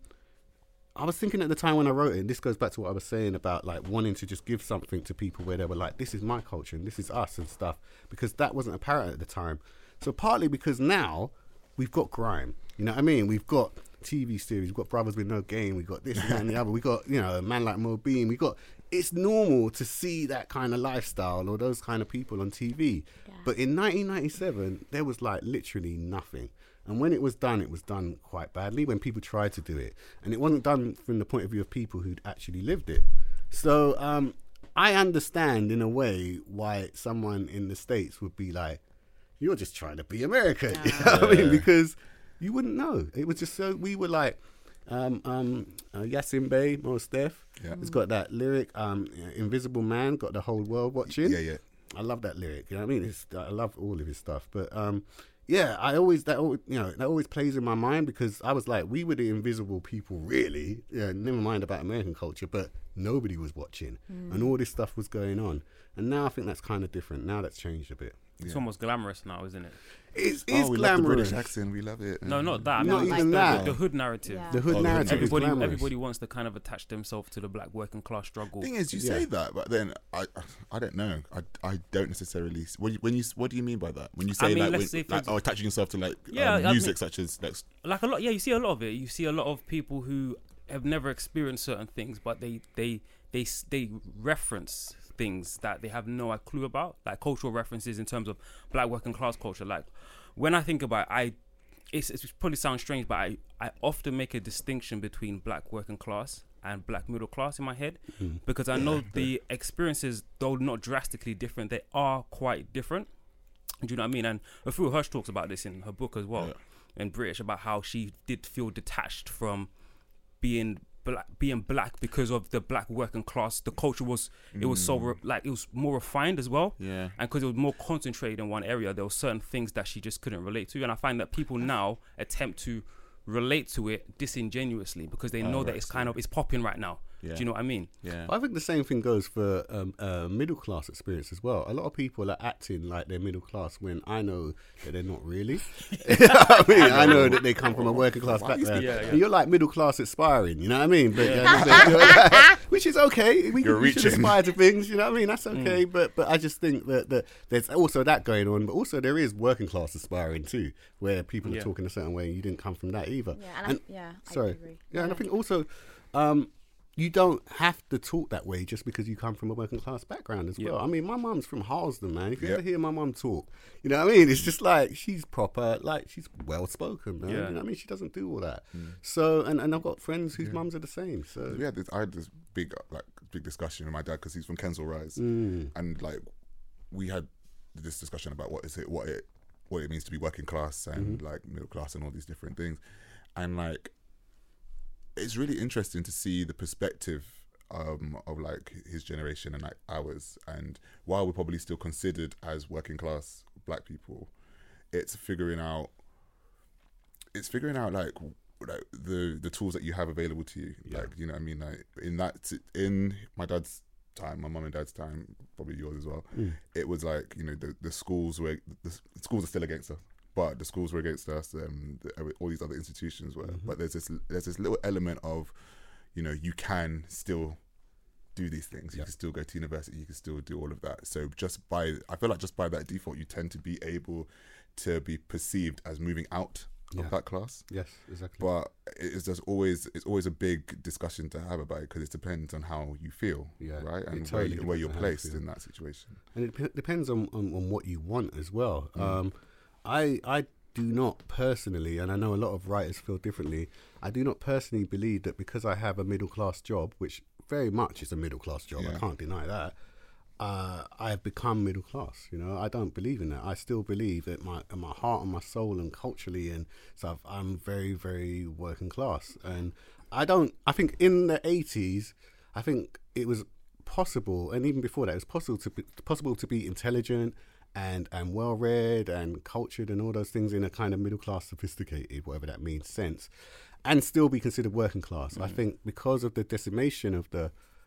I was thinking at the time when I wrote it, and this goes back to what I was saying about like wanting to just give something to people where they were like, this is my culture and this is us and stuff, because that wasn't apparent at the time. So partly because now we've got grime, you know what I mean? We've got T V series, we've got Brothers with No Game, we've got this and that and the other, we got, you know, a man like Mo Bean, we got, it's normal to see that kind of lifestyle or those kind of people on T V. Yeah. But in nineteen ninety-seven, there was like literally nothing. And when it was done, it was done quite badly when people tried to do it. And it wasn't done from the point of view of people who'd actually lived it. So um, I understand in a way why someone in the States would be like, you're just trying to be American. Yeah. You know what I mean? Because you wouldn't know. It was just so, we were like, um, um, uh, Yasin Bey, Mos Def, yeah. has got that lyric, um, Invisible Man, got the whole world watching. Yeah, yeah. I love that lyric. You know what I mean? It's, I love all of his stuff. But um, yeah, I always, that always, you know, that always plays in my mind because I was like, we were the invisible people, really. Yeah, never mind about American culture, but nobody was watching. Mm. And all this stuff was going on. And now I think that's kind of different. Now that's changed a bit. It's yeah. almost glamorous now, isn't it? It's, it's oh, we glamorous. love the British accent. We love it. No, not that. Not like even the, that. The, the hood narrative. Yeah. The hood Oh, the narrative hood is Everybody, glamorous. everybody wants to kind of attach themselves to the black working class struggle. Thing is, you Yeah. say that, but then I, I don't know. I, I don't necessarily. What do you, when you what do you mean by that? When you say I mean, like, let's when, say for like exa- oh, attaching yourself to like Yeah, um, I music mean- such as like Like a lot, yeah, you see a lot of it. You see a lot of people who have never experienced certain things, but they they they they reference things that they have no clue about, like cultural references in terms of black working class culture. Like when I think about it, I it's, it's probably sounds strange, but I, I often make a distinction between black working class and black middle class in my head, mm. because I know the experiences, though not drastically different, they are quite different. Do you know what I mean? And Afua Hirsch talks about this in her book as well, yeah. in British, about how she did feel detached from being black, being black because of the black working class. The culture was, it was so, re- like, it was more refined as well. Yeah. And because it was more concentrated in one area, there were certain things that she just couldn't relate to. And I find that people now attempt to relate to it disingenuously because they know oh, that right, it's so kind of, it's popping right now. Yeah. Do you know what I mean? Yeah. I think the same thing goes for um, uh, middle class experience as well. A lot of people are acting like they're middle class when I know that they're not really. You know what I mean? I know that they come from a working class background. Yeah, yeah. And you're like middle class aspiring, you know what I mean? But yeah. Which is okay. We, You're we should reaching. aspire to things, you know what I mean? That's okay. Mm. But but I just think that, that there's also that going on. But also there is working class aspiring too, where people are Yeah. talking a certain way and you didn't come from that either. Yeah, and, And- I, yeah, I sorry. agree. Yeah, and I think also um, you don't have to talk that way just because you come from a working class background as well. Yeah. I mean, my mum's from Harlesden, man. If you Yeah. ever hear my mum talk, you know what I mean? It's just like she's proper, like she's well spoken, man. Yeah. You know what I mean? She doesn't do all that. So, and, and I've got friends whose mums are the same. So We had this, I had this big like big discussion with my dad because he's from Kensal Rise, Mm. and like we had this discussion about what is it, what it, what it means to be working class and Mm-hmm. like middle class and all these different things, and like it's really interesting to see the perspective um, of like his generation and like ours, and while we're probably still considered as working class black people, it's figuring out, it's figuring out like like the the tools that you have available to you. Yeah. Like, you know what I mean? Like in that, in my dad's time, my mum and dad's time, probably yours as well, Mm. it was like, you know, the, the schools were, the schools are still against us, but the schools were against us, um, the, all these other institutions were. Mm-hmm. But there's this, there's this little element of, you know, you can still do these things. You Yeah. can still go to university, you can still do all of that. So just by, I feel like just by that default, you tend to be able to be perceived as moving out Yeah. of that class. yes, exactly. But it's just always, it's always a big discussion to have about it because it depends on how you feel, Yeah, right? it And totally where, you, where depends you're on how you placed feel. in that situation. And it p- depends on, on, on what you want as well. Mm. Um, I I do not personally, and I know a lot of writers feel differently, I do not personally believe that because I have a middle class job, which very much is a middle class job, I Yeah. can't deny that, uh, I have become middle class. You know, I don't believe in that. I still believe that my in my heart and my soul and culturally and stuff, I'm very, very working class. And I don't, I think in the eighties, I think it was possible, and even before that, it was possible to be, possible to be intelligent and and well read and cultured and all those things in a kind of middle class, sophisticated, whatever that means, sense, and still be considered working class. I think because of the decimation of the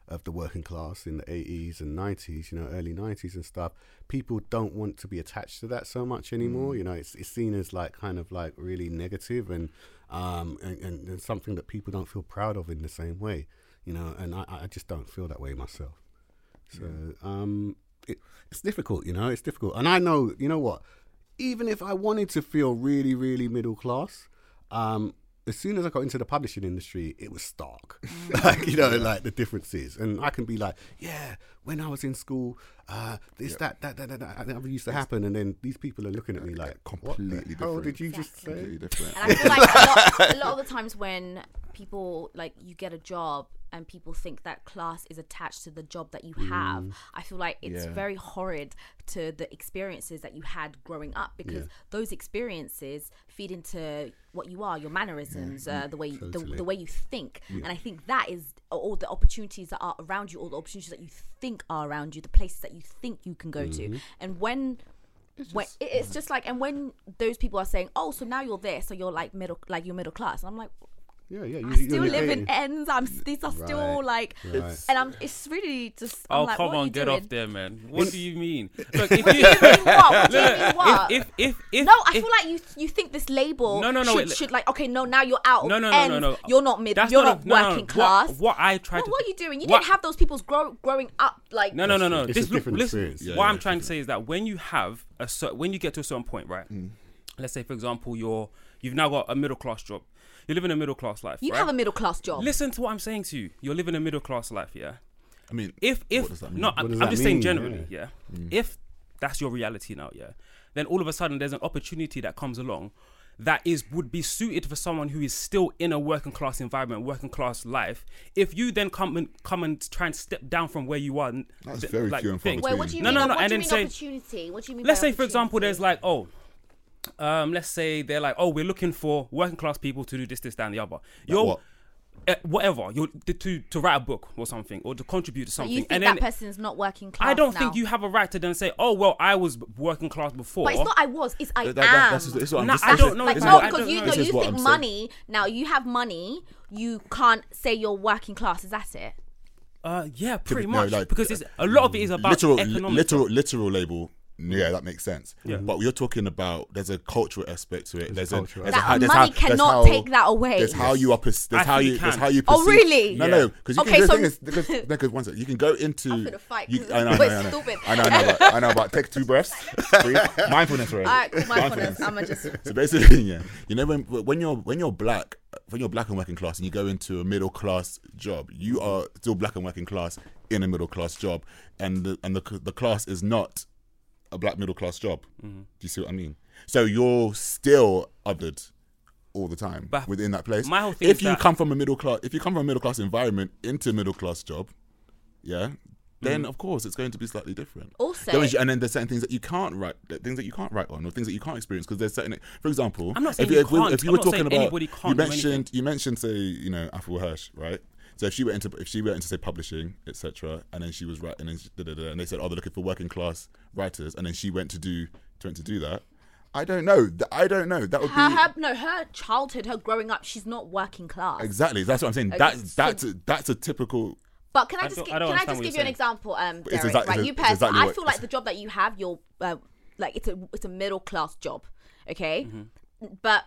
of the working class in the eighties and nineties, you know, early nineties and stuff, people don't want to be attached to that so much anymore. Mm. You know, it's it's seen as like kind of like really negative and um and, and, and something that people don't feel proud of in the same way, you know, and I, I just don't feel that way myself. So yeah. um it, it's difficult, you know, it's difficult. And I know, you know what, even if I wanted to feel really, really middle class, um as soon as I got into the publishing industry, it was stark. Mm. like, you know, yeah. like the differences. And I can be like, yeah, when I was in school, uh, this, yeah. that, that, that, that, that, that never used to happen. And then these people are looking at me like, completely different. How did you just say? Completely different. And I feel like a lot, a lot of the times when people, like, you get a job and people think that class is attached to the job that you have, mm. I feel like it's yeah. very horrid to the experiences that you had growing up, because yeah. those experiences feed into what you are, your mannerisms, yeah. uh, the way totally. the, the way you think. Yeah. And I think that is all the opportunities that are around you, all the opportunities that you think are around you, the places that you think you can go mm-hmm. to. And when It's when just, it's just like, and when those people are saying, "Oh, so now you're there, so you're like middle, like you're middle class," and I'm like, yeah, yeah, you, I still live in ends. I'm these are right, still like, right. and I'm. It's really just. I'm oh like, come what on, are you get doing? off there, man. What do you mean? Look, what do you mean what? What do you mean what? If if if no, I if, feel like you you think this label no, no, no, should, wait, should like okay, no, now you're out. No, no, of no, ends. no, no. You're not mid. That's You're not, not, no, working no, class. What, what I tried no, to. what are you doing? You what, didn't have those people grow, growing up like. No, no, no, no. It's This a different listen, experience. what Yeah, I'm yeah, trying different. to say is that when you have a cer- when you get to a certain point, right? Mm. Let's say, for example, you're you've now got a middle class job. You're living a middle class life. You right? have a middle class job. Listen to what I'm saying to you. You're living a middle class life, yeah. I mean, if if what does that mean? no, What I'm, does I'm that just saying mean? generally, Yeah. yeah. Mm. If that's your reality now, yeah, then all of a sudden there's an opportunity that comes along that is would be suited for someone who is still in a working class environment, working class life. If you then come and come and try and step down from where you are, that's th- very like, few and far thing. between. Wait, what do you no, mean? no, no, what and do you then mean say, opportunity? What do you mean? let's by say, for example, opportunity? there's like, oh, um, let's say they're like, oh, we're looking for working class people to do this, this, that, and the other. You're what? Uh, whatever, you're to to write a book or something, or to contribute to But something. you think and that then person's not working class? I don't now. think you have a right to then say, oh well, I was working class before. But it's not. I was. It's I That- that- am. that's just- this is what I'm Nah, just- I this don't is- know. Like this no, is I what- because you know. know this is you what think I'm saying. money. Now you have money. You can't say you're working class. Is that it? Uh, yeah, pretty No, much, like, because it's a lot of it is about literal, economics. literal, literal label. Yeah, that makes sense. Yeah. But you're talking about there's a cultural aspect to it. There's, a, cultural there's a That how, there's money how, there's cannot how, take that away. There's how you are. Perce- I There's how think you. it There's can. how you. Oh, perceive- really? No, Yeah. no. Because you Okay, can. The so- thing is, because, no, because one second, you can go into. I'm gonna fight, You, 'cause I know, I we're know, I know. stupid. I know, I know, but, I know, but take two breaths. Breathe. Mindfulness, right? All right, cool, mindfulness. I'm gonna just. So basically, yeah, you know when when you're when you're black, when you're black and working class, and you go into a middle class job, you are still black and working class in a middle class job, and the and the the class is not a black middle class job. Mm-hmm. Do you see what I mean? So you're still othered all the time But within that place. my whole thing if is you that- come from a middle class, if you come from a middle class environment into a middle class job, yeah, then Mm. of course it's going to be slightly different. Also- There is- and then there's certain things that you can't write, things that you can't write on, or things that you can't experience because there's certain. For example, I'm not saying if you if we, can't. if you I'm were not talking saying about, anybody can't you do anything. mentioned, you mentioned, say, you know, Aphil Hirsch, right? So if she went into if she went into say publishing, et cetera, and then she was writing, and, da, da, da, and they said, oh, they're looking for working class writers, and then she went to do went to do that. I don't know. Th- I don't know. That would Her, be her, no, her childhood, her growing up, she's not working class. exactly. That's what I'm saying. Okay, That's so- that's a, that's a typical. But can I I just don't- gi- I don't can I understand just what give you're you an saying. example, um, It's Derek? exact- right, it's you it's personally, exactly I what- feel like the job that you have, you're uh, like it's a it's a middle class job, okay? Mm-hmm. But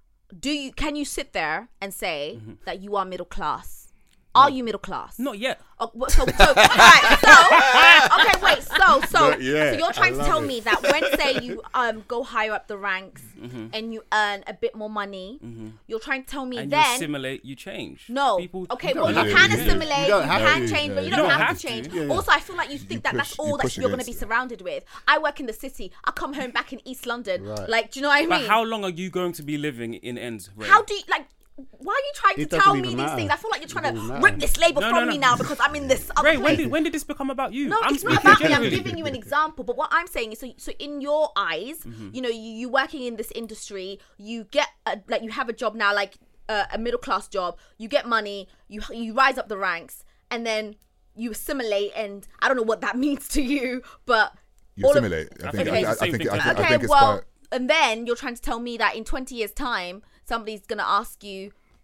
do you can you sit there and say that you are middle class? Are you middle class? Not yet. Oh, wh- so, so, right, so, okay, wait, so, so, Yeah, so you're trying I to love tell it. me that when, say, you um go higher up the ranks Mm-hmm. and you earn a bit more money, you're trying to tell me And you then, assimilate, you change. no, People, okay, you well, don't you have can to. to. assimilate, You you, don't have can to. change, but you Yeah, don't, you don't have, have to to. change. Yeah, yeah. Also, I feel like you think that that's push- you all that push you're going to be against it. surrounded with. I work in the city. I come home back in East London. Right. Like, do you know what I mean? But how long are you going to be living in ends? Ray? How do you, like, why are you trying to It tell doesn't me even these matter. things? I feel like you're It trying doesn't to matter. rip this label No, from no, no. me now because I'm in this other Ray, when place. did when did this become about you? No, I'm it's not speaking about me. I'm generally. giving you an example. But what I'm saying is, so, so in your eyes, Mm-hmm. you know, you, you working in this industry, you get a, like you have a job now, like uh, a middle class job. You get money. You you rise up the ranks, and then you assimilate. And I don't know what that means to you, but You all of- assimilate. I think. Okay. I, I, I Same think. thing I to think. me. I okay, think it's well, quite. and then you're trying to tell me that in twenty years' time, somebody's gonna ask you,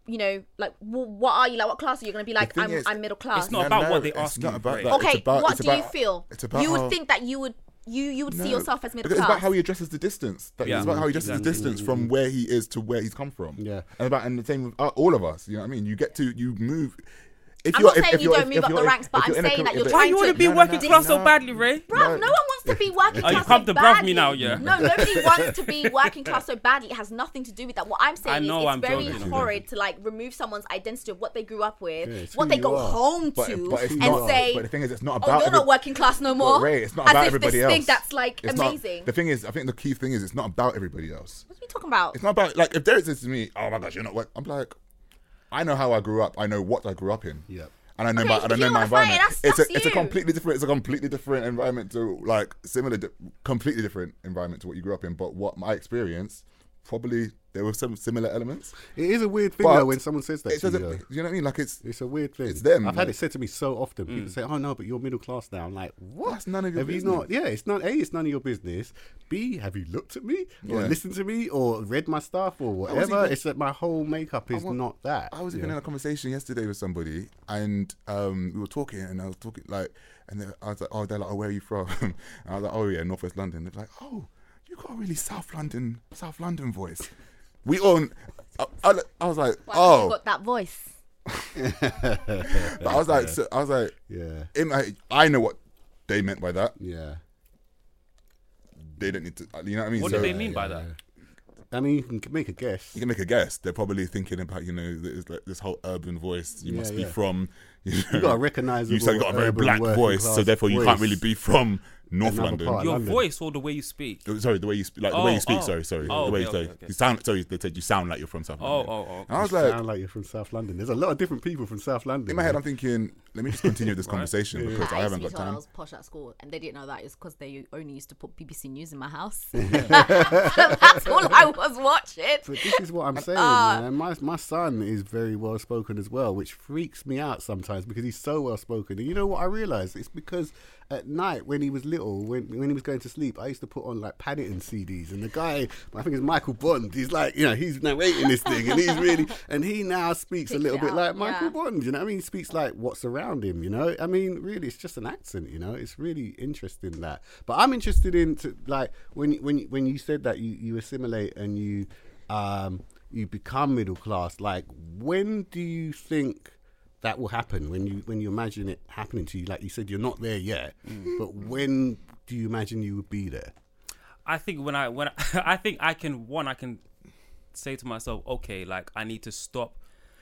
you know, like w- what are you like? What class are you going to be like? thing I'm is, I'm middle class. It's not No, about no, what they it's ask not you. about Ray. that. Okay, It's about- what it's do you about- feel? it's about you would how- think that you would you you would see No, yourself as middle because class. it's about how he addresses the distance. That Yeah. It's about how he addresses Exactly. the distance from where he is to where he's come from. Yeah. And about and the same with uh, all of us. You know what I mean? You get to you move. If I'm you're, not if, saying if you you're, don't if, move if up the you're- ranks, but if I'm you're in a saying co- that you're if- Why trying you want to to- be No, no, working no, class so no. badly, Ray? Bruv, No. no one wants to be working Oh, you class come so to bruv badly. me now, yeah. No, nobody wants to be working class so badly. It has nothing to do with that. What I'm saying I know is it's I'm very joking. horrid to like remove someone's identity of what they grew up with, Yeah, it's what who they you go are. home But, to, but it's and not. say, But the thing is, it's not "Oh, about. you're every- not working class no But more." Ray, it's not As about if everybody this else. thing that's like It's not- amazing. the thing is, I think the key thing is, it's not about everybody else. What are you talking about? It's not about like if Derek says to me, "Oh my gosh, you're not work." I'm like, I know how I grew up. I know what I grew up in. Yeah. And I know Okay, my if and I you know my wanna fight it, environment. that's- it's that's a it's a you. completely different it's a completely different environment to like similar di- completely different environment to what you grew up in. But what my experience probably there were some similar elements. It is a weird thing But though when someone says that It to you. doesn't. though. You know what I mean? Like it's It's a weird thing. It's them, I've had like- it said to me so often. People say, "Oh no, but you're middle class now." I'm like, "What? That's none of your have business. you not? Yeah, it's not. A, it's none of your business. B, have you looked at me or Yeah. listened to me or read my stuff or was whatever? even- it's that my whole makeup is I wa- not that. I was you even know? in a conversation yesterday with somebody, and um, we were talking, and I was talking like, and they- I was like, "Oh, they're like, oh, where are you from?" And I was like, "Oh, yeah, Northwest London." They're like, "Oh, you got a really South London, South London voice." We own. I, I, I was like, Why "Oh," have you got that voice? but I was like, so, I was like, Yeah, in my, I know what they meant by that. yeah. They don't need to, you know what I mean? What So do they mean by that? I mean, you can make a guess. You can make a guess. They're probably thinking about, you know, this, like, this whole urban voice. You Yeah, must be yeah. from. You, know, You got a recognisable You said you got a very urban black working voice, so class therefore you can't voice. really be from North Another London. part. Your London. voice or the way you speak? Uh, Sorry, the way you speak, like the Oh, way you speak. oh. Sorry, sorry, Oh, the way okay, you, okay, okay. you sound. Sorry, they said you sound like you're from South Oh, London. oh, oh. And I was You like, sound like you're from South London. There's a lot of different people from South London. in my head, I'm thinking, let me just continue this conversation because I used haven't to be got told I time. was posh at school, and they didn't know that it's because they only used to put B B C News in my house. That's all I was watching. But this is what I'm saying, Ah. man. My my son is very well spoken as well, which freaks me out sometimes because he's so well spoken. And you know what I realised? It's because at night when he was little, when when he was going to sleep, I used to put on like Paddington C Ds, and the guy, I think it's Michael Bond. He's like, you know, he's narrating this thing, and he's really, and he now speaks a Picks little it bit out, like Michael yeah. Bond. You know, what I mean, he speaks like what's around him. You know, I mean, really, it's just an accent. You know, it's really interesting that. But I'm interested in to, like when when when you said that you you assimilate and you um you become middle class. Like, when do you think that will happen? When you when you imagine it happening to you, like you said, you're not there yet, but when do you imagine you would be there? I think when I when I, I think I can one I can say to myself, okay, like I need to stop.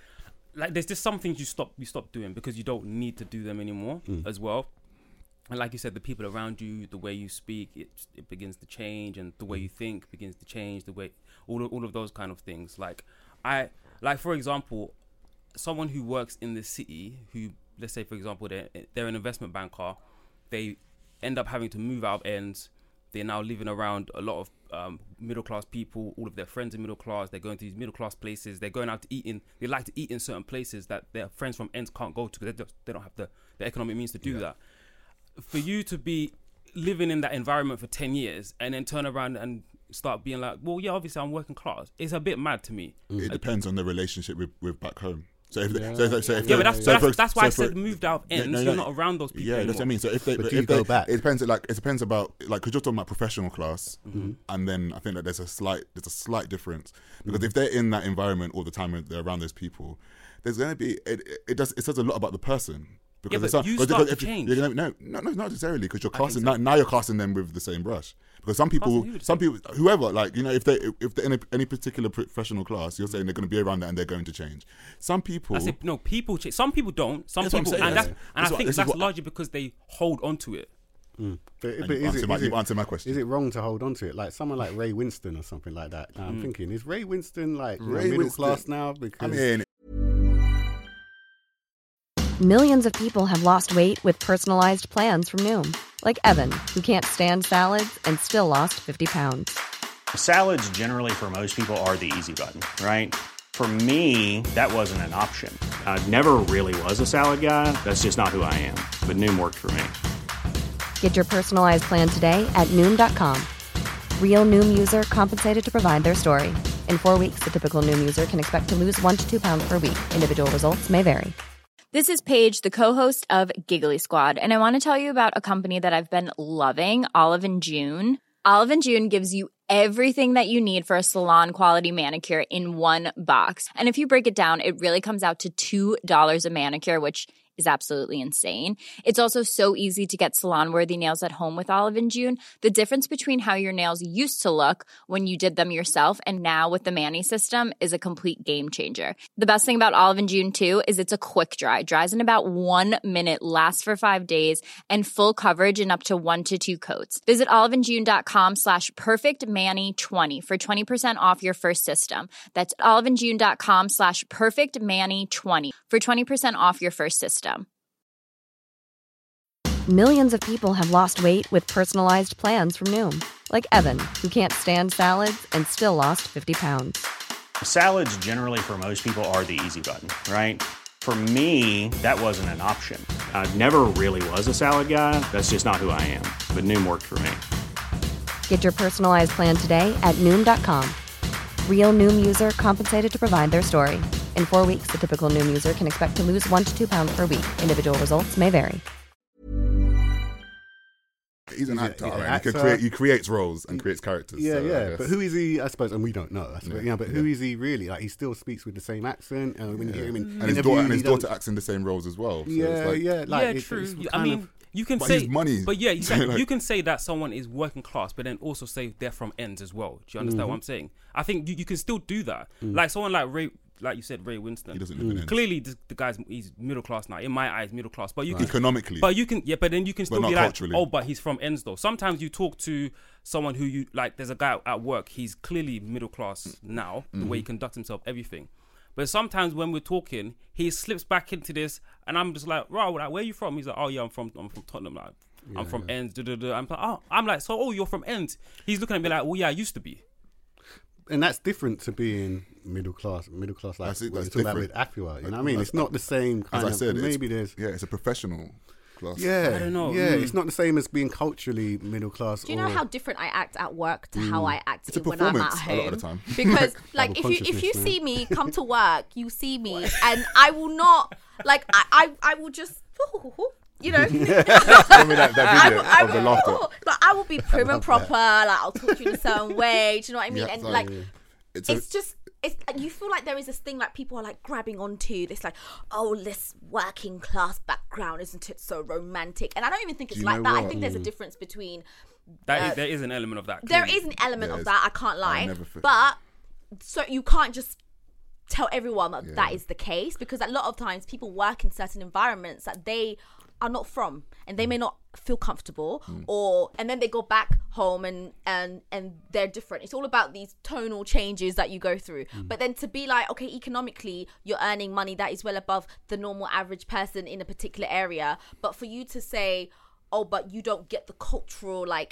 Like there's just some things you stop you stop doing because you don't need to do them anymore as well. And like you said, the people around you, the way you speak, it it begins to change, and the way you think begins to change. The way all of, all of those kind of things. Like I like for example, someone who works in the city, who let's say for example they're they're an investment banker, they end up having to move out ends. They're now living around a lot of um, middle class people. All of their friends are middle class. They're going to these middle class places. They're going out to eat in. They like to eat in certain places that their friends from ends can't go to because they, they don't have the, the economic means to do that. For you to be living in that environment for ten years and then turn around and start being like, well, yeah, obviously I'm working class. It's a bit mad to me. It depends on the relationship with, with back home. So if, Yeah. so, so, so if Yeah, they- but that's, so that's, for- that's why so I for- said moved out Yeah, ends. no, You're no. not around those people Yeah, anymore. that's what I mean. So if they, But but do you if go they, back? it depends. Like it depends about like because you're talking about professional class, Mm-hmm. and then I think that there's a slight there's a slight difference because Mm-hmm. if they're in that environment all the time and they're around those people, there's going to be it, it. It does it says a lot about the person. Because but it's not- you because- start because to if you- change. you're gonna- no, no, no, not necessarily because you're I think casting so. now, now. You're casting them with the same brush because some people, Casting who with the some same people, whoever, like you know, if they if they're in a, any particular professional class, you're saying they're going to be around that and they're going to change. Some people, I said no. People change. Some people don't. Some That's what I'm people, saying, and yeah. that's and This I is what- think this is that's what- largely because they hold on to it. But, And but you is answer it, my- is you it- answer my question. Is it wrong to hold on to it? Like someone like Ray Winston or something like that. Now, I'm thinking, is Ray Winston like you know, Ray middle Winston- class now? Because I mean, Millions of people have lost weight with personalized plans from Noom. Like Evan, who can't stand salads and still lost fifty pounds. Salads generally for most people are the easy button, right? For me, that wasn't an option. I never really was a salad guy. That's just not who I am. But Noom worked for me. Get your personalized plan today at Noom dot com. Real Noom user compensated to provide their story. In four weeks, the typical Noom user can expect to lose one to two pounds per week. Individual results may vary. This is Paige, the co-host of Giggly Squad, and I want to tell you about a company that I've been loving, Olive and June. Olive and June gives you everything that you need for a salon-quality manicure in one box. And if you break it down, it really comes out to two dollars a manicure, which is absolutely insane. It's also so easy to get salon-worthy nails at home with Olive and June. The difference between how your nails used to look when you did them yourself and now with the Mani system is a complete game changer. The best thing about Olive and June, too, is it's a quick dry. Dries in about one minute, lasts for five days, and full coverage in up to one to two coats. Visit oliveandjune.com slash perfectmani20 for twenty percent off your first system. That's oliveandjune.com slash perfectmani20 for twenty percent off your first system. Millions of people have lost weight with personalized plans from Noom. Like Evan, who can't stand salads and still lost fifty pounds. Salads generally for most people are the easy button, right? For me, that wasn't an option. I never really was a salad guy. That's just not who I am. But Noom worked for me. Get your personalized plan today at Noom dot com. Real Noom user compensated to provide their story. In four weeks, the typical Noom user can expect to lose one to two pounds per week. Individual results may vary. He's an He's a- actor, he's an right? He, can actor. create, he creates roles and creates characters. Yeah, so, yeah. I guess. But who is he? I suppose, and we don't know. I suppose, Yeah, yeah, but who yeah. is he really? Like, he still speaks with the same accent. And when you hear him in and his interviews, daughter, and he his daughter doesn't- acts in the same roles as well. So Yeah, it's like, yeah. Like, yeah, it- true. it's You- I kind mean, of- you can But say, his money. but yeah, exactly. Like- you can say that someone is working class, but then also say they're from ends as well. Do you understand Mm-hmm. what I'm saying? I think you, you can still do that. Mm. Like someone like Ray, like you said, Ray Winston. He doesn't live in ends. Clearly, the, the guy's he's middle class now. In my eyes, middle class. But you can Economically. But you can, yeah. But then you can But still not be like, culturally. oh, but he's from ends though. Sometimes you talk to someone who you like. There's a guy at work. He's clearly middle class now. The way he conducts himself, everything. But sometimes when we're talking, he slips back into this, and I'm just like, "Wow, like, where are you from?" He's like, "Oh yeah, I'm from, I'm from Tottenham. Like, I'm from Ends." Da, da, da. I'm like, "Oh, I'm like, so oh, you're from Ends." He's looking at me like, "Well, yeah, I used to be." and that's different to being middle class. Middle class, like That's it, what that's you're talking different. about with Afua. You know what I mean? As- It's not the same As kind I of. said, maybe it's, there's. yeah, it's a professional class. Yeah, I don't know. Yeah, Mm. it's not the same as being culturally middle class. Do you know or, how different I act at work to how I act It's a when I'm at performance a home? lot of the time. Because like Double if you if you consciousness, see me come to work, you see me, and I will not like I I, I will just you know. Remember that, that I video will, I of the will, laughter? like, I will be prim and proper. Like I'll talk to you in a certain way. Do you know what I mean? Yeah, and sorry. like It's, a, it's just it's you feel like there is this thing like people are like grabbing onto this like, oh, this working class background, isn't it so romantic? And I don't even think it's you like know that. I what? think there's a difference between That Uh, is, there is an element of that. there clearly. is an element There of is. that. I can't lie, never fe- but so you can't just tell everyone that Yeah. that is the case, because a lot of times people work in certain environments that they are not from, and they may not feel comfortable, or and then they go back home and and and they're different. It's all about these tonal changes that you go through. But then to be like, okay, economically you're earning money that is well above the normal average person in a particular area, but for you to say, oh, but you don't get the cultural like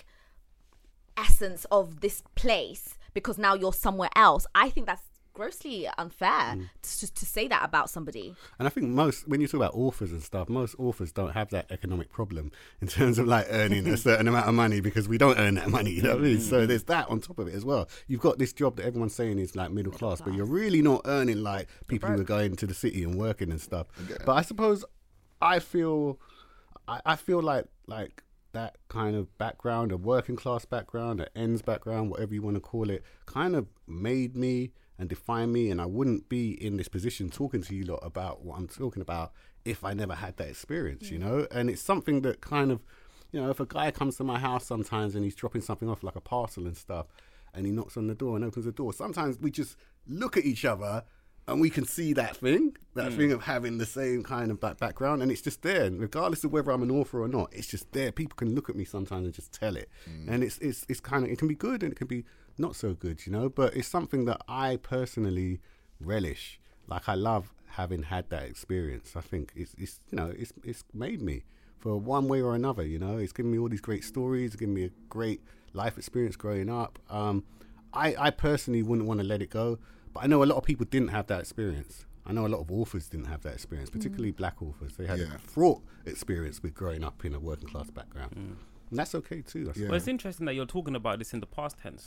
essence of this place because now you're somewhere else, I think that's grossly unfair to, to say that about somebody. And I think most, when you talk about authors and stuff, most authors don't have that economic problem in terms of like earning a certain amount of money, because we don't earn that money, you know what I mean? So there's that on top of it as well. You've got this job that everyone's saying is like middle class, but you're really not earning like people who are going to the city and working and stuff. But I suppose I feel, I, I feel like, like, that kind of background, a working class background, an ends background, whatever you want to call it, kind of made me and defined me, and I wouldn't be in this position talking to you lot about what I'm talking about if I never had that experience, you know? And it's something that kind of, you know, if a guy comes to my house sometimes and he's dropping something off like a parcel and stuff, and he knocks on the door and opens the door, sometimes we just look at each other and we can see that thing, that thing of having the same kind of back background, and it's just there. And regardless of whether I'm an author or not, it's just there. People can look at me sometimes and just tell it. And it's it's it's kind of, it can be good and it can be not so good, you know. But it's something that I personally relish. Like, I love having had that experience. I think it's it's you know it's it's made me for one way or another. You know, it's given me all these great stories, given me a great life experience growing up. Um, I I personally wouldn't want to let it go. But I know a lot of people didn't have that experience. I know a lot of authors didn't have that experience, particularly mm. black authors. They had Yeah. a fraught experience with growing up in a working class background. Mm. And that's okay too. I Yeah. Well, it's interesting that you're talking about this in the past tense.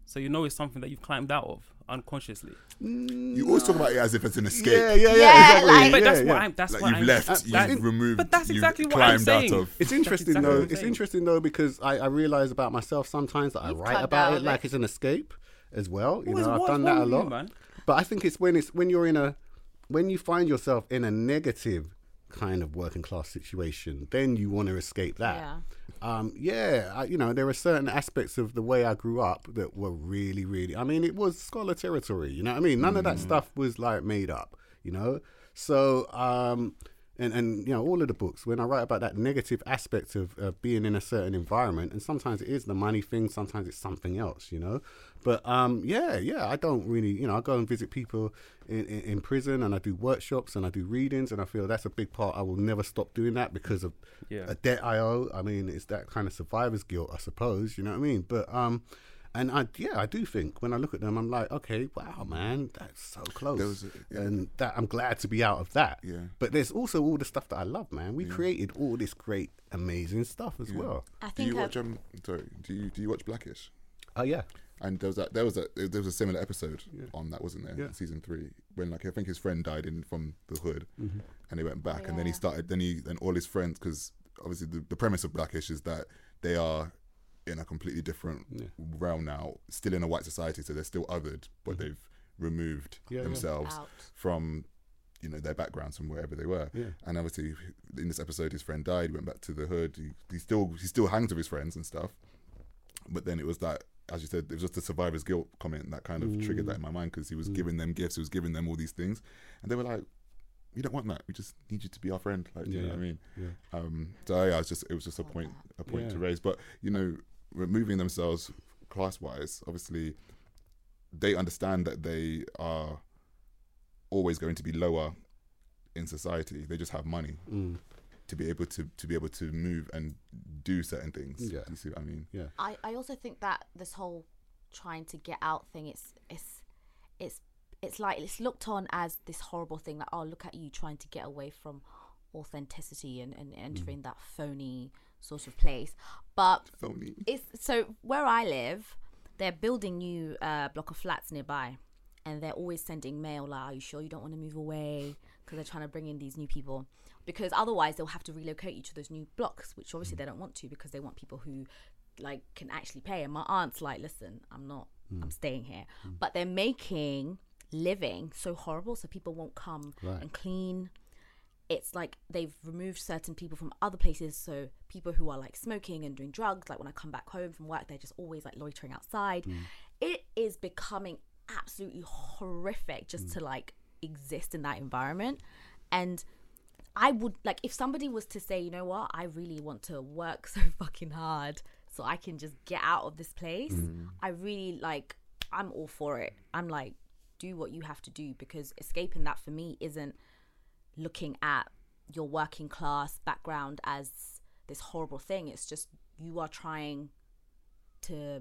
So you know it's something that you've climbed out of unconsciously. You always talk about it as if it's an escape. Yeah, yeah, yeah. Yeah, exactly. like- But yeah, that's yeah. what I'm. That's Like what you've I'm, left, that- you've removed, But that's you've exactly what I'm climbed out saying. of. It's interesting exactly though. what I'm It's saying. interesting though because I, I realize about myself sometimes that You've I write climbed about out it of like it. it's an escape as well. You What is- know, I've what's done wrong that a with you, lot. man? But I think it's when it's when you're in a when you find yourself in a negative kind of working class situation, then you want to escape that. Yeah. Um, yeah, I, you know, there are certain aspects of the way I grew up that were really, really. I mean, it was scholar territory. You know what I mean? None of that stuff was like made up. You know, so um, and and you know, all of the books when I write about that negative aspect of uh, being in a certain environment, and sometimes it is the money thing, sometimes it's something else. You know, but um, yeah, yeah, I don't really, you know, I go and visit people in, in, in prison, and I do workshops and I do readings, and I feel that's a big part. I will never stop doing that because of Yeah. a debt I owe. I mean, it's that kind of survivor's guilt, I suppose. You know what I mean? But um, and I yeah, I do think when I look at them, I'm like, okay, wow, man, that's so close, There was a- yeah. and that I'm glad to be out of that. Yeah. But there's also all the stuff that I love, man. We created all this great, amazing stuff as Yeah. well. I Do think you I- watch um? Sorry, do you do you watch Blackish? Oh yeah. And there was that there was a there was a similar episode on that, wasn't there? Yeah. Season three, when like I think his friend died in from the hood, Mm-hmm. and he went back, Oh, and then he yeah. started. Then he and all his friends, because obviously the, the premise of Blackish is that they are in a completely different realm now, still in a white society, so they're still othered, but they've removed Yeah, yeah. themselves Out. from you know their backgrounds from wherever they were. Yeah. And obviously in this episode, his friend died, went back to the hood. He, he still he still hangs with his friends and stuff, but then it was that. As you said, it was just the survivor's guilt comment that kind of Mm. triggered that in my mind, because he was giving them gifts, he was giving them all these things, and they were like, "We don't want that. We just need you to be our friend." Like, you know Yeah. what I mean? Yeah. Um, so yeah, it's just it was just a point a point to Yeah. raise. But you know, removing themselves class wise, obviously, they understand that they are always going to be lower in society. They just have money. Mm. To be able to to be able to move and do certain things. Yeah. Do you see what I mean? Yeah. I, I also think that this whole trying to get out thing, it's it's it's it's like it's looked on as this horrible thing, like, oh, look at you trying to get away from authenticity and, and entering that phony sort of place. But Phony. it's so where I live, they're building new uh, block of flats nearby, and they're always sending mail like, are you sure you don't want to move away? Because they're trying to bring in these new people, because otherwise they'll have to relocate you to those new blocks, which obviously they don't want to, because they want people who like can actually pay. And my aunt's like, listen, I'm not I'm staying here. But they're making living so horrible, so people won't come Right. and clean. It's like they've removed certain people from other places, so people who are like smoking and doing drugs, like when I come back home from work, they're just always like loitering outside. It is becoming absolutely horrific just to like exist in that environment. And I would like, if somebody was to say, you know what, I really want to work so fucking hard so I can just get out of this place, I really like, I'm all for it. I'm like, do what you have to do, because escaping that for me isn't looking at your working class background as this horrible thing. It's just you are trying to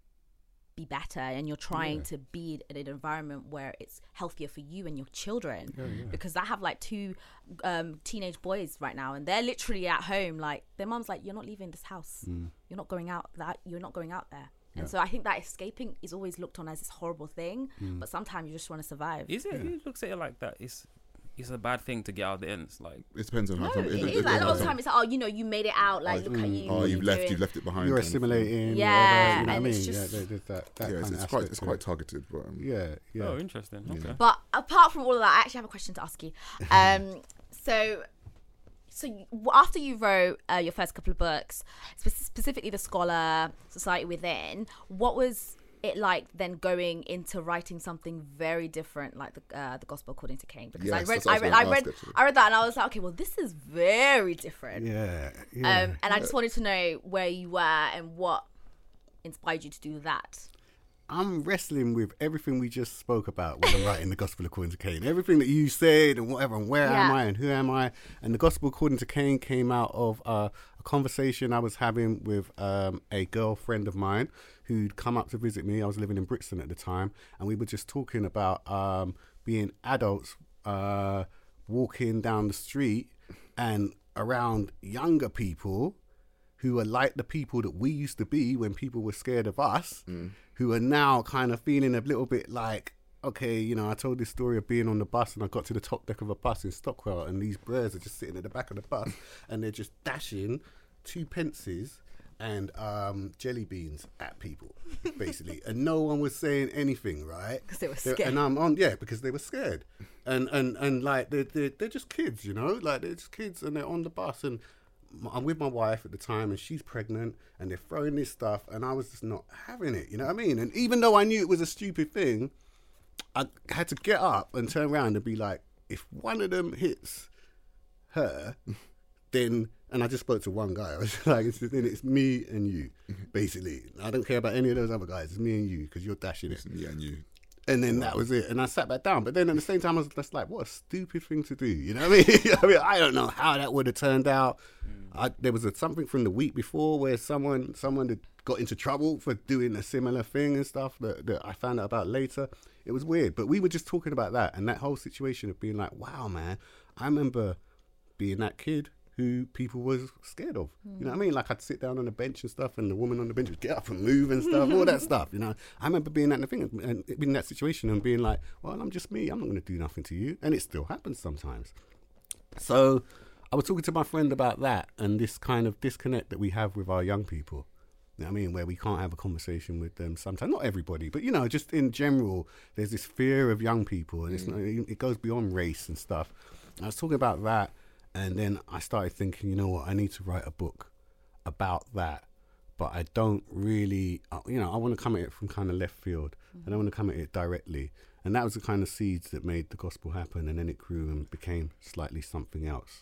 be better, and you're trying Yeah. to be in an environment where it's healthier for you and your children. Because I have like two um, teenage boys right now, and they're literally at home, like their mom's like, you're not leaving this house, you're not going out that you're not going out there. And so I think that escaping is always looked on as this horrible thing, but sometimes you just want to survive. Is it? Who looks at it like that? It's it's a bad thing to get out the ends. Like, It depends on how. No, some- it it- is. it Like, depends a lot on of the some- time it's like, oh, you know, you made it out. Like, Oh, look at you. Oh, what you've you're left. doing. You've left it behind. You're kind of thing. assimilating. Yeah, whatever, you know and what I it's mean? just- yeah, there's that, that Yeah, kind it's, of it's quite aspect it's to quite it. targeted, but um, Yeah, yeah. oh, interesting. Okay. But apart from all of that, I actually have a question to ask you. Um, so, so you, after you wrote uh, your first couple of books, spe- specifically The Scholar, Society Within, what was it like then going into writing something very different, like the uh, the Gospel According to Cain? Because I Yes, read, that's what I I was read, gonna I read, ask, actually. I read that, and I was like, okay, well, this is very different. Yeah, yeah. Um, and I just wanted to know where you were and what inspired you to do that. I'm wrestling with everything we just spoke about when I'm writing the Gospel According to Cain. Everything that you said and whatever, and where am Yeah. I and who am I? And the Gospel According to Cain came out of uh, a conversation I was having with um, a girlfriend of mine who'd come up to visit me. I was living in Brixton at the time, and we were just talking about um, being adults uh, walking down the street and around younger people who are like the people that we used to be when people were scared of us, Mm. who are now kind of feeling a little bit like, okay, you know, I told this story of being on the bus and I got to the top deck of a bus in Stockwell and these birds are just sitting at the back of the bus and they're just dashing two pences and um, jelly beans at people, basically. And no one was saying anything, right? Because they were They're- scared. And I'm on, yeah, because they were scared. And, and, and like, they're, they're, they're just kids, you know? Like, they're just kids and they're on the bus. And m- I'm with my wife at the time and she's pregnant and they're throwing this stuff and I was just not having it, you know what I mean? And even though I knew it was a stupid thing, I had to get up and turn around and be like, if one of them hits her, then, and I just spoke to one guy. I was like, it's, it's me and you, basically. I don't care about any of those other guys. It's me and you because you're dashing it. It's me and you. And then that was it. And I sat back down. But then at the same time, I was just like, what a stupid thing to do. You know what I mean? I mean, I don't know how that would have turned out. I, there was a, something from the week before where someone someone had got into trouble for doing a similar thing and stuff that, that I found out about later. It was weird. But we were just talking about that and that whole situation of being like, wow, man, I remember being that kid who people was scared of. Mm. You know what I mean? Like I'd sit down on a bench and stuff and the woman on the bench would get up and move and stuff, all that stuff, you know. I remember being at the thing and being in that situation and being like, well, I'm just me. I'm not going to do nothing to you. And it still happens sometimes. So I was talking to my friend about that and this kind of disconnect that we have with our young people. You know what I mean? Where we can't have a conversation with them sometimes. Not everybody, but, you know, just in general, there's this fear of young people and mm. it's not, it goes beyond race and stuff. I was talking about that. And then I started thinking, you know what, I need to write a book about that. But I don't really, uh, you know, I want to come at it from kind of left field. Mm-hmm. I don't want to come at it directly. And that was the kind of seeds that made the gospel happen. And then it grew and became slightly something else.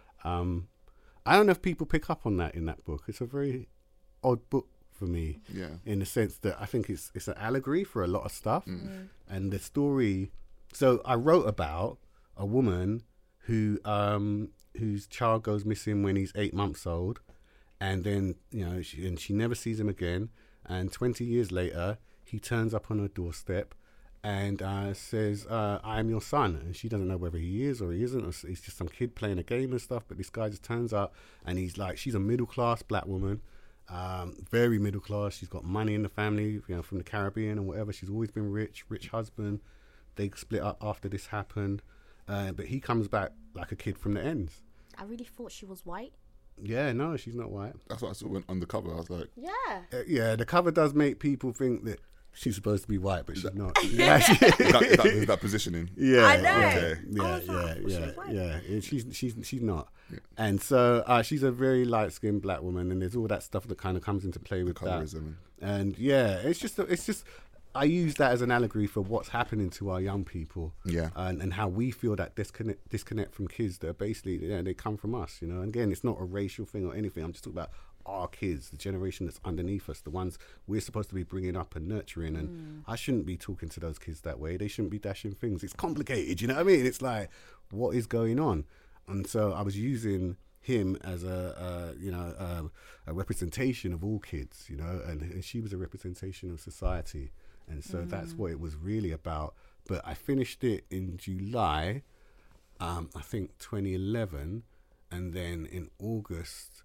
Um, I don't know if people pick up on that in that book. It's a very odd book for me. Yeah. In the sense that I think it's it's an allegory for a lot of stuff. Mm. And the story, so I wrote about a woman who um, whose child goes missing when he's eight months old, and then you know, she, and she never sees him again. And twenty years later, he turns up on her doorstep and uh, says, uh, "I'm your son." And she doesn't know whether he is or he isn't, or he's just some kid playing a game and stuff. But this guy just turns up, and he's like, she's a middle class black woman, um, very middle class. She's got money in the family, you know, from the Caribbean and whatever. She's always been rich, rich husband. They split up after this happened. Uh, but he comes back like a kid from the ends. I really thought she was white. Yeah, no, she's not white. That's what I saw when, on the cover. I was like, Yeah. Uh, yeah, the cover does make people think that she's supposed to be white, but she's that, not. Yeah. is, that, is, that, is that positioning? Yeah, I know. Yeah, Okay. yeah, I was like, yeah, I thought she yeah, was white. yeah. Yeah, She's she's she's not. Yeah. And so uh, she's a very light skinned black woman, and there's all that stuff that kind of comes into play with that. Colorism. And yeah, it's just it's just. I use that as an allegory for what's happening to our young people, Yeah. and, and how we feel that disconnect disconnect from kids that are basically, you know, they come from us, you know. And again, it's not a racial thing or anything. I'm just talking about our kids, the generation that's underneath us, the ones we're supposed to be bringing up and nurturing. And mm. I shouldn't be talking to those kids that way. They shouldn't be dashing things. It's complicated, you know what I mean? It's like, what is going on? And so I was using him as a, uh, you know, uh, a representation of all kids, you know, and, and she was a representation of society. And so mm. that's what it was really about. But I finished it in July, um, I think twenty eleven. And then in August,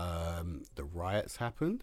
um, the riots happened.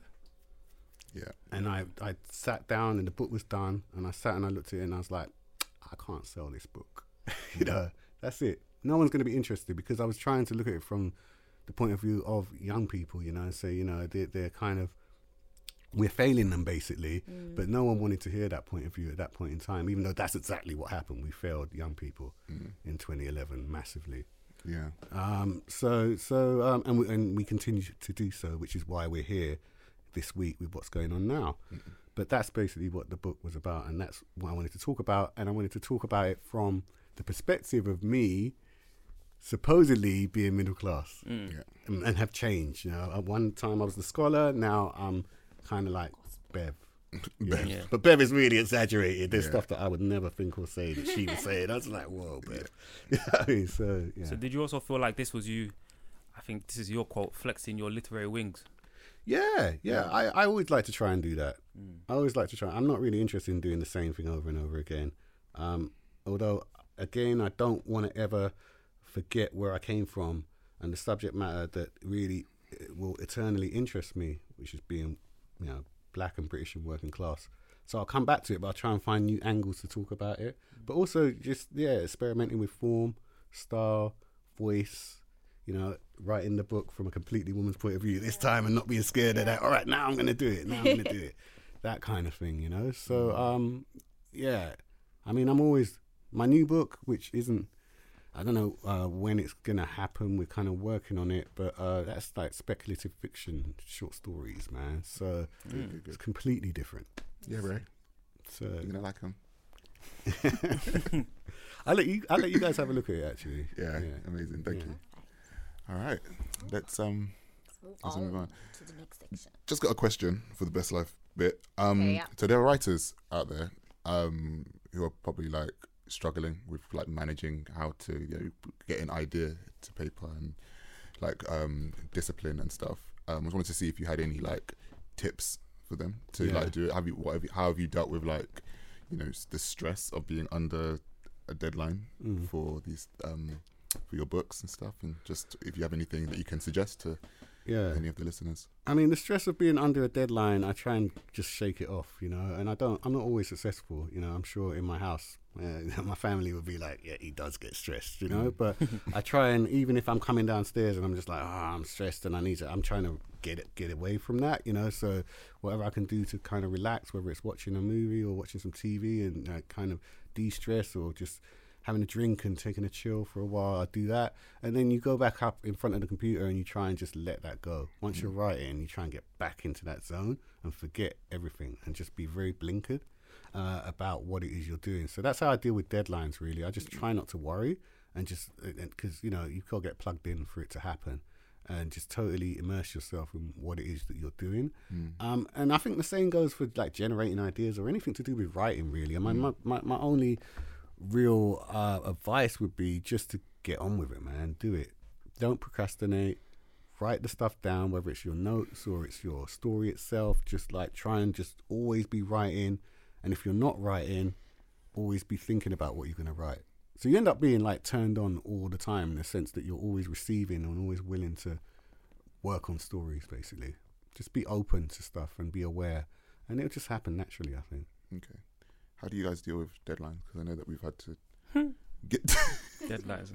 Yeah. And I, I sat down and the book was done. And I sat and I looked at it and I was like, I can't sell this book. you know, that's it. No one's going to be interested, because I was trying to look at it from the point of view of young people, you know, and say, you know, they're, they're kind of, we're failing them basically, mm. but no one wanted to hear that point of view at that point in time, even though that's exactly what happened. We failed young people mm. in twenty eleven massively. Yeah. Um, so, so, um, and we, and we continue to do so, which is why we're here this week with what's going on now. Mm-mm. But that's basically what the book was about, and that's what I wanted to talk about. And I wanted to talk about it from the perspective of me supposedly being middle class mm. yeah. and, and have changed. You know, at one time I was the scholar, now I'm kind of like Bev. Bev. Yeah. But Bev is really exaggerated. There's Yeah. stuff that I would never think or say that she was saying. I was like, whoa, Bev. Yeah. You know what I mean? So, yeah. So did you also feel like this was you, I think this is your quote, flexing your literary wings? Yeah, yeah. I, I always like to try and do that. Mm. I always like to try. I'm not really interested in doing the same thing over and over again. Um, although, again, I don't want to ever forget where I came from and the subject matter that really it will eternally interest me, which is being, you know, black and British and working class. So I'll come back to it, but I'll try and find new angles to talk about it. But also just, yeah, experimenting with form, style, voice, you know, writing the book from a completely woman's point of view this time and not being scared of that. All right, now I'm going to do it. Now I'm going to do it. That kind of thing, you know. So, um, yeah, I mean, I'm always, my new book, which isn't, I don't know uh, when it's going to happen. We're kind of working on it, but uh, that's like speculative fiction, short stories, man. So Good, good, good. it's completely different. Yeah, Ray. So You're gonna like him. I'll let you. I'll let you guys have a look at it. Actually, Yeah, amazing. Thank Yeah. you. All right, let's um, Move let's on move on. to the next section. Just got a question for the best life bit. Um, Okay, yeah. so there are writers out there um who are probably like struggling with like managing how to, you know, get an idea to paper and like um discipline and stuff. Um, I just wanted to see if you had any like tips for them to Yeah. like do it. Have you what have you, how have you dealt with like, you know, s- the stress of being under a deadline Mm. for these um for your books and stuff, and just if you have anything that you can suggest to yeah. any of the listeners. I mean, the stress of being under a deadline, I try and just shake it off, you know. And I don't. I'm not always successful, you know. I'm sure in my house, uh, my family would be like, "Yeah, he does get stressed," you know. But I try and, even if I'm coming downstairs and I'm just like, "Ah, oh, I'm stressed and I need to," I'm trying to get it, get away from that, you know. So whatever I can do to kind of relax, whether it's watching a movie or watching some T V and uh, kind of de-stress, or just having a drink and taking a chill for a while, I do that. And then you go back up in front of the computer and you try and just let that go. Once you're writing, you try and get back into that zone and forget everything and just be very blinkered uh, about what it is you're doing. So that's how I deal with deadlines, really. I just try not to worry and just, because, you know, you've got to get plugged in for it to happen, and just totally immerse yourself in what it is that you're doing. Mm. Um, and I think the same goes for like generating ideas or anything to do with writing, really. I mean, my, my, my only real uh, advice would be just to get on with it, man. Do it. Don't procrastinate. Write the stuff down, whether it's your notes or it's your story itself. Just like try and just always be writing. And if you're not writing, always be thinking about what you're going to write. So you end up being like turned on all the time, in the sense that you're always receiving and always willing to work on stories, basically. Just be open to stuff and be aware. And it'll just happen naturally, I think. Okay. How do you guys deal with deadlines? Because I know that we've had to get Deadlines.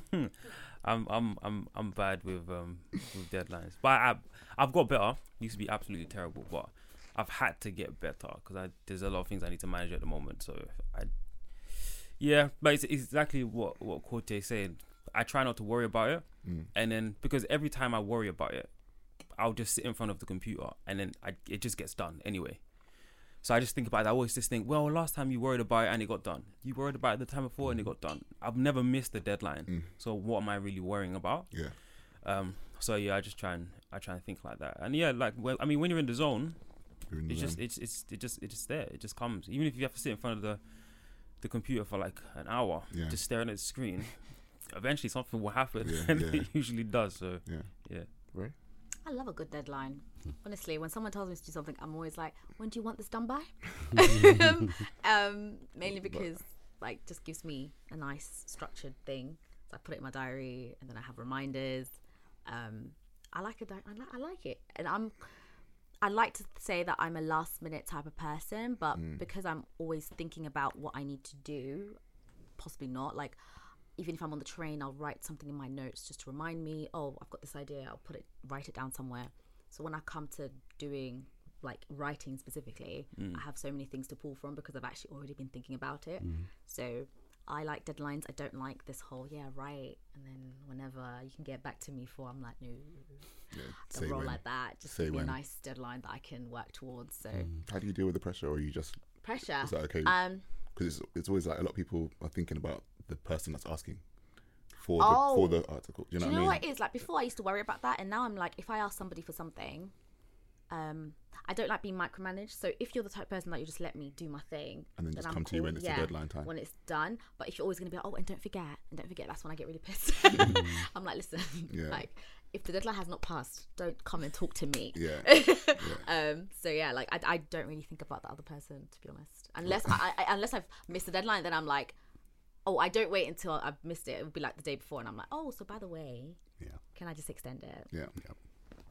I'm I'm I'm I'm bad with um with deadlines, but I I've got better. Used to be absolutely terrible, but I've had to get better because I there's a lot of things I need to manage at the moment. So I yeah, but it's, it's exactly what what Corte is saying. I try not to worry about it, Mm. and then because every time I worry about it, I'll just sit in front of the computer and then I it just gets done anyway. So I just think about it. I always just think, well, last time you worried about it and it got done. You worried about it the time before and it got done. I've never missed the deadline. Mm. So what am I really worrying about? Yeah. Um. So yeah, I just try and I try and think like that. And yeah, like well, I mean, when you're in the zone, You're in the it's just zone. it's it's it just it's just there. It just comes. Even if you have to sit in front of the the computer for like an hour, Yeah. just staring at the screen, eventually something will happen, Yeah, and yeah. it usually does. So Yeah. yeah. Right? I love a good deadline. Honestly, when someone tells me to do something, I'm always like, when do you want this done by? um, mainly because like just gives me a nice structured thing. So I put it in my diary and then I have reminders. Um, I like it. I, li- I like it. And I'm, I like to say that I'm a last minute type of person, but Mm. because I'm always thinking about what I need to do, possibly not. Like, even if I'm on the train, I'll write something in my notes just to remind me, oh, I've got this idea. I'll put it, write it down somewhere. So when I come to doing like writing specifically, Mm. I have so many things to pull from because I've actually already been thinking about it. Mm. So I like deadlines. I don't like this whole, yeah, right. And then whenever you can get back to me for, I'm like, no, Yeah. don't Say roll when. like that. Just Say give me when. a nice deadline that I can work towards. So How do you deal with the pressure, or you just pressure. is that okay? Um, Because it's, it's always like a lot of people are thinking about the person that's asking for the Oh. for the article. Do you know Do what you know I what mean? it is? Like before, I used to worry about that, and now I'm like, if I ask somebody for something, um, I don't like being micromanaged. So if you're the type of person that you just let me do my thing, And then then just I'm come to you cool. when it's the Yeah, deadline time. when it's done. But if you're always going to be like, oh, and don't forget, and don't forget, that's when I get really pissed. I'm like, listen, Yeah. like if the deadline has not passed, don't come and talk to me. Yeah. Um. So yeah, like I, I don't really think about the other person, to be honest. Unless I, I unless I've missed the deadline, then I'm like, oh, I don't wait until I've missed it. It would be like the day before, and I'm like, oh, so by the way, Yeah. can I just extend it? Yeah.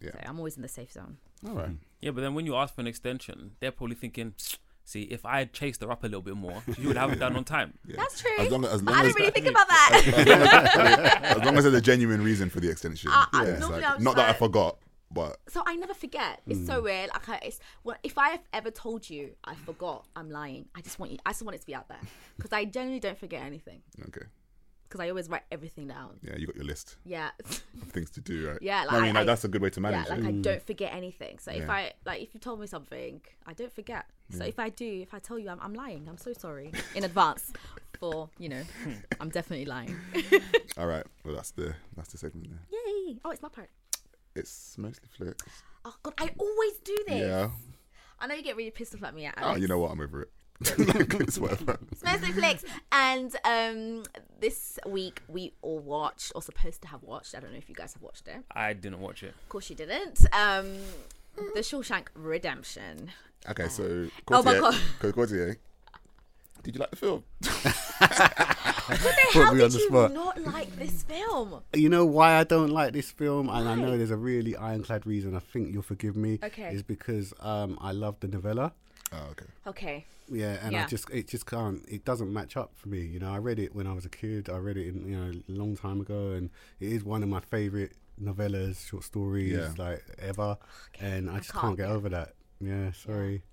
Yeah. So I'm always in the safe zone. All right. Yeah, but then when you ask for an extension, they're probably thinking, see, if I had chased her up a little bit more, she would have it done on time. Yeah. That's true. As long as, as, long I as didn't really think about that. As long as, as long as there's a genuine reason for the extension. Uh, uh, Yeah, it's normally like- I'm just not that I like- forgot, but So I never forget. It's so weird. Like I, it's well, if I have ever told you I forgot, I'm lying. I just want you. I just want it to be out there because I generally don't forget anything. okay. Because I always write everything down. Yeah, you got your list Yeah. of things to do, right? Yeah, like I mean, I- like, that's a good way to Yeah, manage like it. I don't forget anything. So if Yeah. I like, if you told me something, I don't forget. So if I do, if I tell you, I'm, I'm lying. I'm so sorry in advance. For you know, I'm definitely lying. All right. Well, that's the that's the segment there. Yay! Oh, it's my part. It's mostly flicks. Oh God, I always do this. Yeah. I know you get really pissed off at me. Alex. Oh, you know what? I'm over it. It's whatever. It's mostly flicks. And um, this week we all watched, or supposed to have watched. I don't know if you guys have watched it. I didn't watch it. Of course you didn't. Um, The Shawshank Redemption. Okay, so Oh my Courtier, God. Coach Courtier, did you like the film? What the Put hell me on did the you spot. not like this film? You know why I don't like this film, and I know there's a really ironclad reason. I think you'll forgive me. Okay. Is because um, I love the novella. Oh, okay. Okay. Yeah, and Yeah. I just it just can't. It doesn't match up for me. You know, I read it when I was a kid. I read it in you know a long time ago, and it is one of my favorite novellas, short stories, Yeah. like ever. And I I just can't, can't get yeah. over that. Yeah, sorry.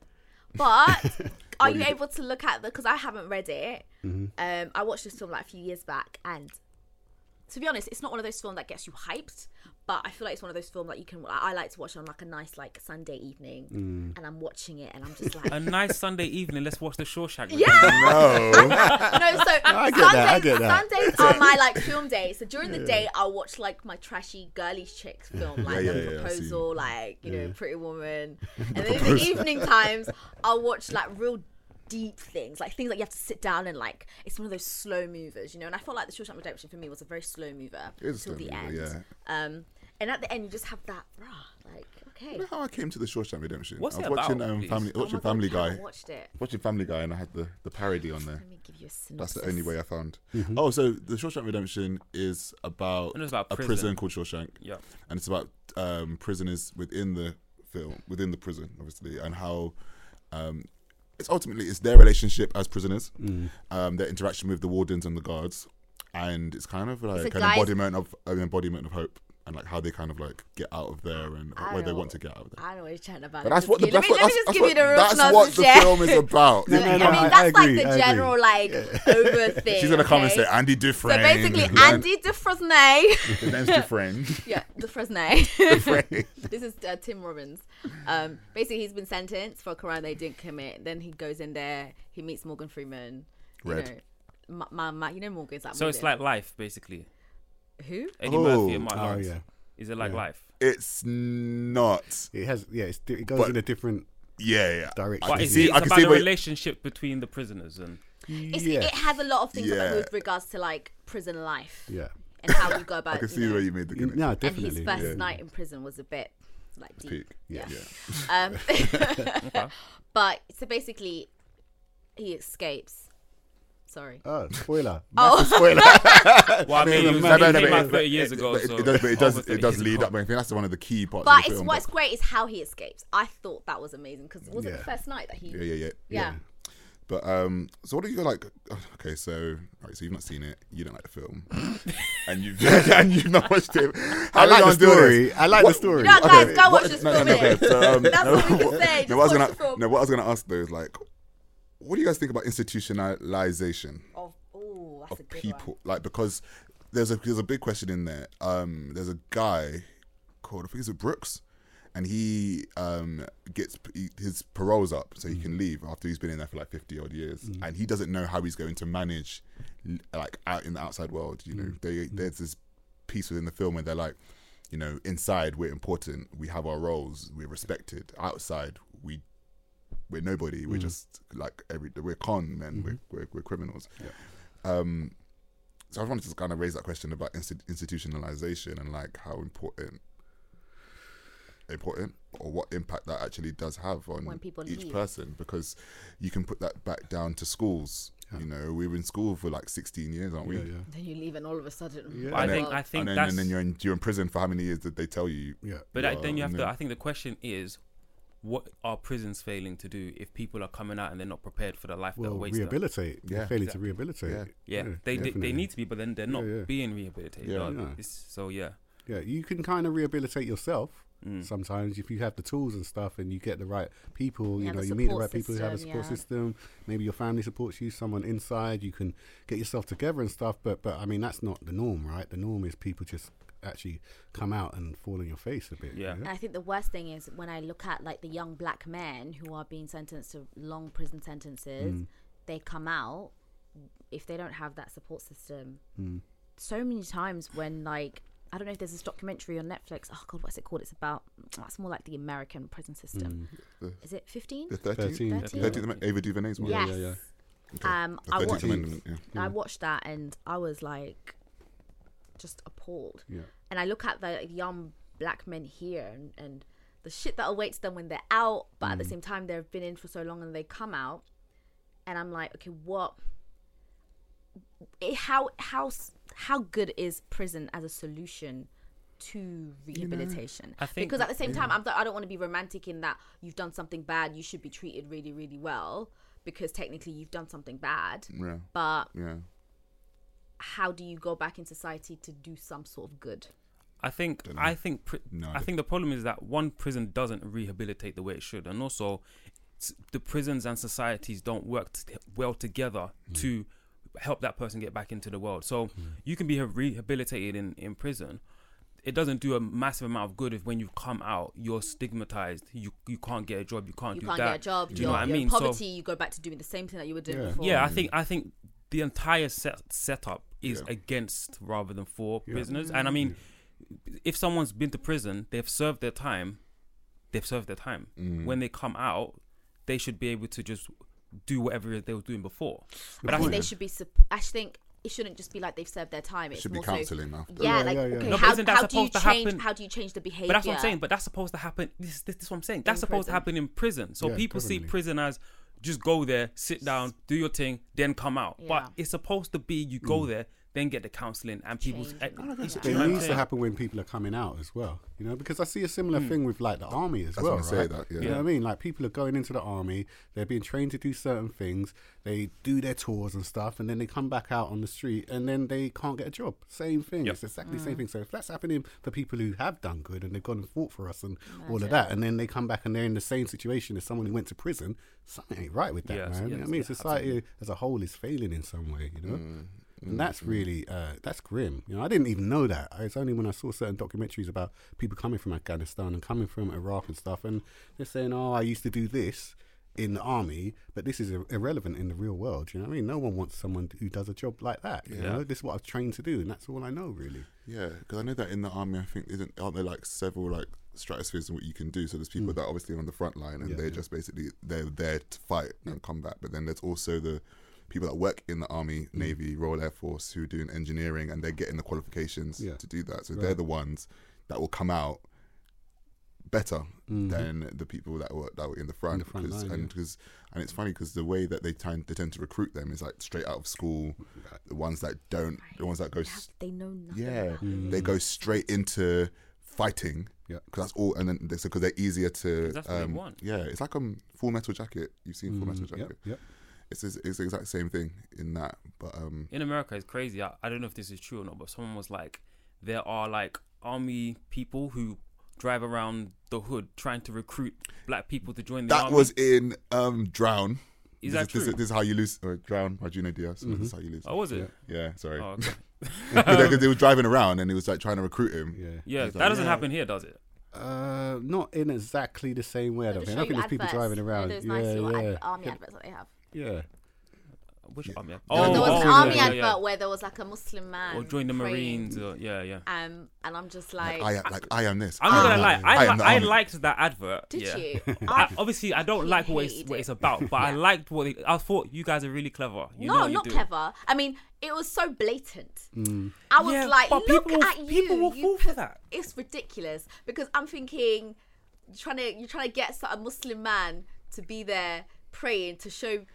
But are do you you able to look at the? Because I haven't read it. Mm-hmm. Um, I watched this film like a few years back, and to be honest, it's not one of those films that gets you hyped. But I feel like it's one of those films that you can. I like to watch on like a nice like Sunday evening, Mm. and I'm watching it, and I'm just like, A nice Sunday evening. Let's watch The Shawshank. yeah. No. No, so I get Sundays, that, I get that. Sundays are my like film days. So during the day, I'll watch like my trashy girly chick film, like Yeah, The yeah, yeah, I see. Proposal, like you know, Pretty Woman, and then in the evening times, I'll watch like real deep things, like things that you have to sit down and like. It's one of those slow movers, you know. And I felt like The Shawshank Redemption for me was a very slow mover It is a till slow the mover, end. Um, and at the end, you just have that, rah, like okay. You know how I came to the Shawshank Redemption? What's I was it watching about, um, please? Family, Oh my watching God, Family you haven't Guy, watched it. watching Family Guy, and I had the, the parody on there. Let me give you a synopsis. That's the only way I found. Oh, so the Shawshank Redemption is about, And it's about a prison. prison called Shawshank, Yeah. and it's about um, prisoners within the film, within the prison, obviously, and how um, it's ultimately it's their relationship as prisoners, um, their interaction with the wardens and the guards, and it's kind of like a an guy's- embodiment of an embodiment of hope, and like how they kind of like get out of there and I where they know. want to get out of there. I know what you're chatting about. But Let that's me what the, just give- that's what, let me, let me that's, just that's give what, you the real that's what the synopsis, film is about. No, no, I no, mean, I- that's I like agree, the I agree. general like over thing. She's gonna come and okay? say Andy So Dufresne. basically, Andy Dufresne. His name's Dufresne. Yeah, Dufresne. Dufresne. This is uh, Tim Robbins. Um, basically, he's been sentenced for a crime they didn't commit. Then he goes in there. He meets Morgan Freeman. You Red. know, Ma, Ma, Ma, you know Morgan's like. So it's Morgan. like Life, basically. Who? Eddie Oh. Murphy and Mark Oh Lawrence. yeah, Is it like Yeah. Life? It's not. it has. Yeah, it's, it goes But- in a different Yeah, yeah. direction. I But can it's, see- it's I can about see the what you- relationship between the prisoners and It's, yeah, It has a lot of things Yeah. about with regards to like prison life yeah. and how you go about. I can you see know, where you made the You- connection. No, and definitely. his first yeah. night in prison was a bit like deep. Peak. Yeah. Yeah. Um, but so basically, he escapes. Sorry. Oh, spoiler! Oh. Massive spoiler! well, I mean, it, was, No, no, it no, came but out it- thirty years it- ago. but It, so it does, but it does, over thirty it does years lead ago. up. I think that's one of the key parts But of the it's film. what's great is how he escapes. I thought that was amazing because was it Yeah. the first night that he? yeah, yeah, yeah. Yeah. But um, so what do you like? Okay, so right, so you've not seen it, you don't like the film, and you've and you've not watched it. How I are we like the gonna do this? story. I like the What- story. No, guys, Okay, go watch what- this no, film. no, no, innit? okay, so, um, That's no, what we can say. Just No, what I was watch gonna, the film. no, what I was gonna ask though is like, what do you guys think about institutionalization Of, oh, that's of a good people? one. Like, because there's a there's a big question in there. Um, there's a guy called I think it's Brooks, and he um gets he, his parole's up, so he can leave after he's been in there for like fifty odd years, and he doesn't know how he's going to manage like out in the outside world. You know, they, there's this piece within the film where they're like, you know, inside we're important, we have our roles, we're respected. Outside we we're nobody. We're just like every we're con men. We're, we're we're criminals. Um, so I wanted to kind of raise that question about insti- institutionalization and like how important important or what impact that actually does have on When people each leave. person, because you can put that back down to schools You know, we were in school for like sixteen years, aren't we? Yeah, yeah. Then you leave and all of a sudden. Yeah. But I And think then- I think and then, that's. and then you're in you're in prison for how many years did they tell you? Yeah. But Yeah, that, then you have and to. then- I think the question is, what are prisons failing to do if people are coming out and they're not prepared for the life that Well, awaits them? rehabilitate. Yeah. They're failing Exactly. to rehabilitate. Yeah. Yeah, they, they they definitely. need to be, but then they're not Yeah, yeah. being rehabilitated. Yeah. are they? Yeah. It's- so yeah, Yeah, you can kind of rehabilitate yourself Mm. sometimes if you have the tools and stuff and you get the right people, you Yeah, know, the you meet the support right people who have a system, support yeah. system. Maybe your family supports you, someone inside, you can get yourself together and stuff. But, but I mean, that's not the norm, right? The norm is people just actually come out and fall on your face a bit. Yeah. you know? And I think the worst thing is when I look at like the young black men who are being sentenced to long prison sentences, Mm. they come out if they don't have that support system. Mm. So many times when like I don't know if there's this documentary on Netflix. Oh God, what's it called? It's about that's more like the American prison system. The- Is it fifteen? The thirteenth, Thirteen. Thirteen. thirteenth, Ava DuVernay's one. Yes. yeah, yeah. Okay. Um, The I thirteenth watched. Amendment, yeah. I watched that and I was like, just appalled. Yeah. And I look at the young black men here and, and the shit that awaits them when they're out, but at the same time they've been in for so long and they come out, and I'm like, okay, what? It, how how s- how good is prison as a solution to rehabilitation? I think- because at the same time, I'm th- I don't want to be romantic in that you've done something bad, you should be treated really really well because technically you've done something bad, Yeah. but Yeah. how do you go back in society to do some sort of good? I think Dunno. I think pri- No I idea. think the problem is that one prison doesn't rehabilitate the way it should, and also s- the prisons and societies don't work t- well together to help that person get back into the world. So you can be rehabilitated in, in prison. It doesn't do a massive amount of good if when you come out you're stigmatized. You you can't get a job. You can't You do can't that. get a job. Do you you're, know what I you're in mean? So- poverty. you go back to doing the same thing that you were doing Yeah. before. Yeah, I think I think the entire set setup is Yeah. against rather than for Yeah. prisoners. And I mean, if someone's been to prison, they've served their time. They've served their time. Mm. When they come out, they should be able to just do whatever they were doing before. But I I think think they should be. sup- I think it shouldn't just be like they've served their time. It It's should be more so- counselling now. Yeah, Yeah, like yeah, yeah. okay, No, but how, isn't that how do you supposed to change? happen? How do you change the behavior? But that's what I'm saying. But that's supposed to happen. This, this, this is what I'm saying. That's supposed to prison. happen in prison. So Yeah, people see definitely. prison as just go there, sit down, do your thing, then come out. Yeah. But it's supposed to be you go there, then get the counselling and people's. Change. eh, it's- It do you know what I'm needs to saying? happen when people are coming out as well, you know, because I see a similar thing with like the army as I was well. gonna say right? that, yeah. You know what I mean? Like people are going into the army, they're being trained to do certain things, they do their tours and stuff, and then they come back out on the street and then they can't get a job. Same thing. Yep. It's exactly the same thing. So if that's happening for people who have done good and they've gone and fought for us and all of Imagine. that, and then they come back and they're in the same situation as someone who went to prison, something ain't right with that, Yes, man. You know yes, what I mean? yeah, Society absolutely. as a whole is failing in some way, you know? Mm. And that's really, uh, that's grim. You know, I didn't even know that. It's only when I saw certain documentaries about people coming from Afghanistan and coming from Iraq and stuff, and they're saying, oh, I used to do this in the army, but this is ir- irrelevant in the real world. You know what I mean? No one wants someone who does a job like that. You Yeah. know, this is what I've trained to do, and that's all I know, really. Yeah, because I know that in the army, I think isn't aren't there like several like stratospheres in what you can do. So there's people that are obviously on the front line and Yeah, they're yeah. just basically they're there to fight and combat. But then there's also the people that work in the army, navy, Royal Air Force who are doing engineering and they're getting the qualifications Yeah. to do that. So Right. they're the ones that will come out better Mhm. than the people that were that were in the front. the front because, line, and yeah. because and it's funny because the way that they tend they tend to recruit them is like straight out of school. The ones that don't, the ones that go. They, have, they know nothing. Yeah, about it. they go straight into fighting. Yeah. because that's all, and then because they, they're easier to. 'Cause that's what they um, want. Yeah, it's like um Full Metal Jacket. You've seen Full Metal Mm, Jacket. Yep, yep. It's it's it's the exact same thing in that, but um In America, it's crazy. I, I don't know if this is true or not, but someone was like, there are like army people who drive around the hood trying to recruit black people to join the that army. was in um Drown. Is this that is, this, true? is, this is how you lose. Or Drown by Juno Diaz. This is how you lose. Oh, was it? Yeah, sorry. Oh, okay. Because they were driving around and he was like trying to recruit him. Yeah. Yeah, He's that like, doesn't yeah. happen here, does it? Uh, not in exactly the same way. I don't They think. show I think you there's people adverts. driving You know, around. those Yeah, nice little yeah, ad- army adverts that they have. yeah. Which army? So Oh, there was oh, an yeah, army yeah, advert yeah. where there was like a Muslim man Or join the praying, Marines. Or, yeah, yeah. Um, and I'm just like, Like, I like I am this. I'm not I gonna am lie. that. I, am li- the I army. liked that advert. did yeah. you? I, obviously, I don't like what it's, hated what it. it's about, but I Yeah. liked what it, I thought you guys are really clever. You know no, what you're not doing. clever. I mean, it was so blatant. I was Yeah, like, but look people will- at you. people will you fall for put- that. It's ridiculous because I'm thinking, you're trying to you're trying to get a Muslim man to be there praying to show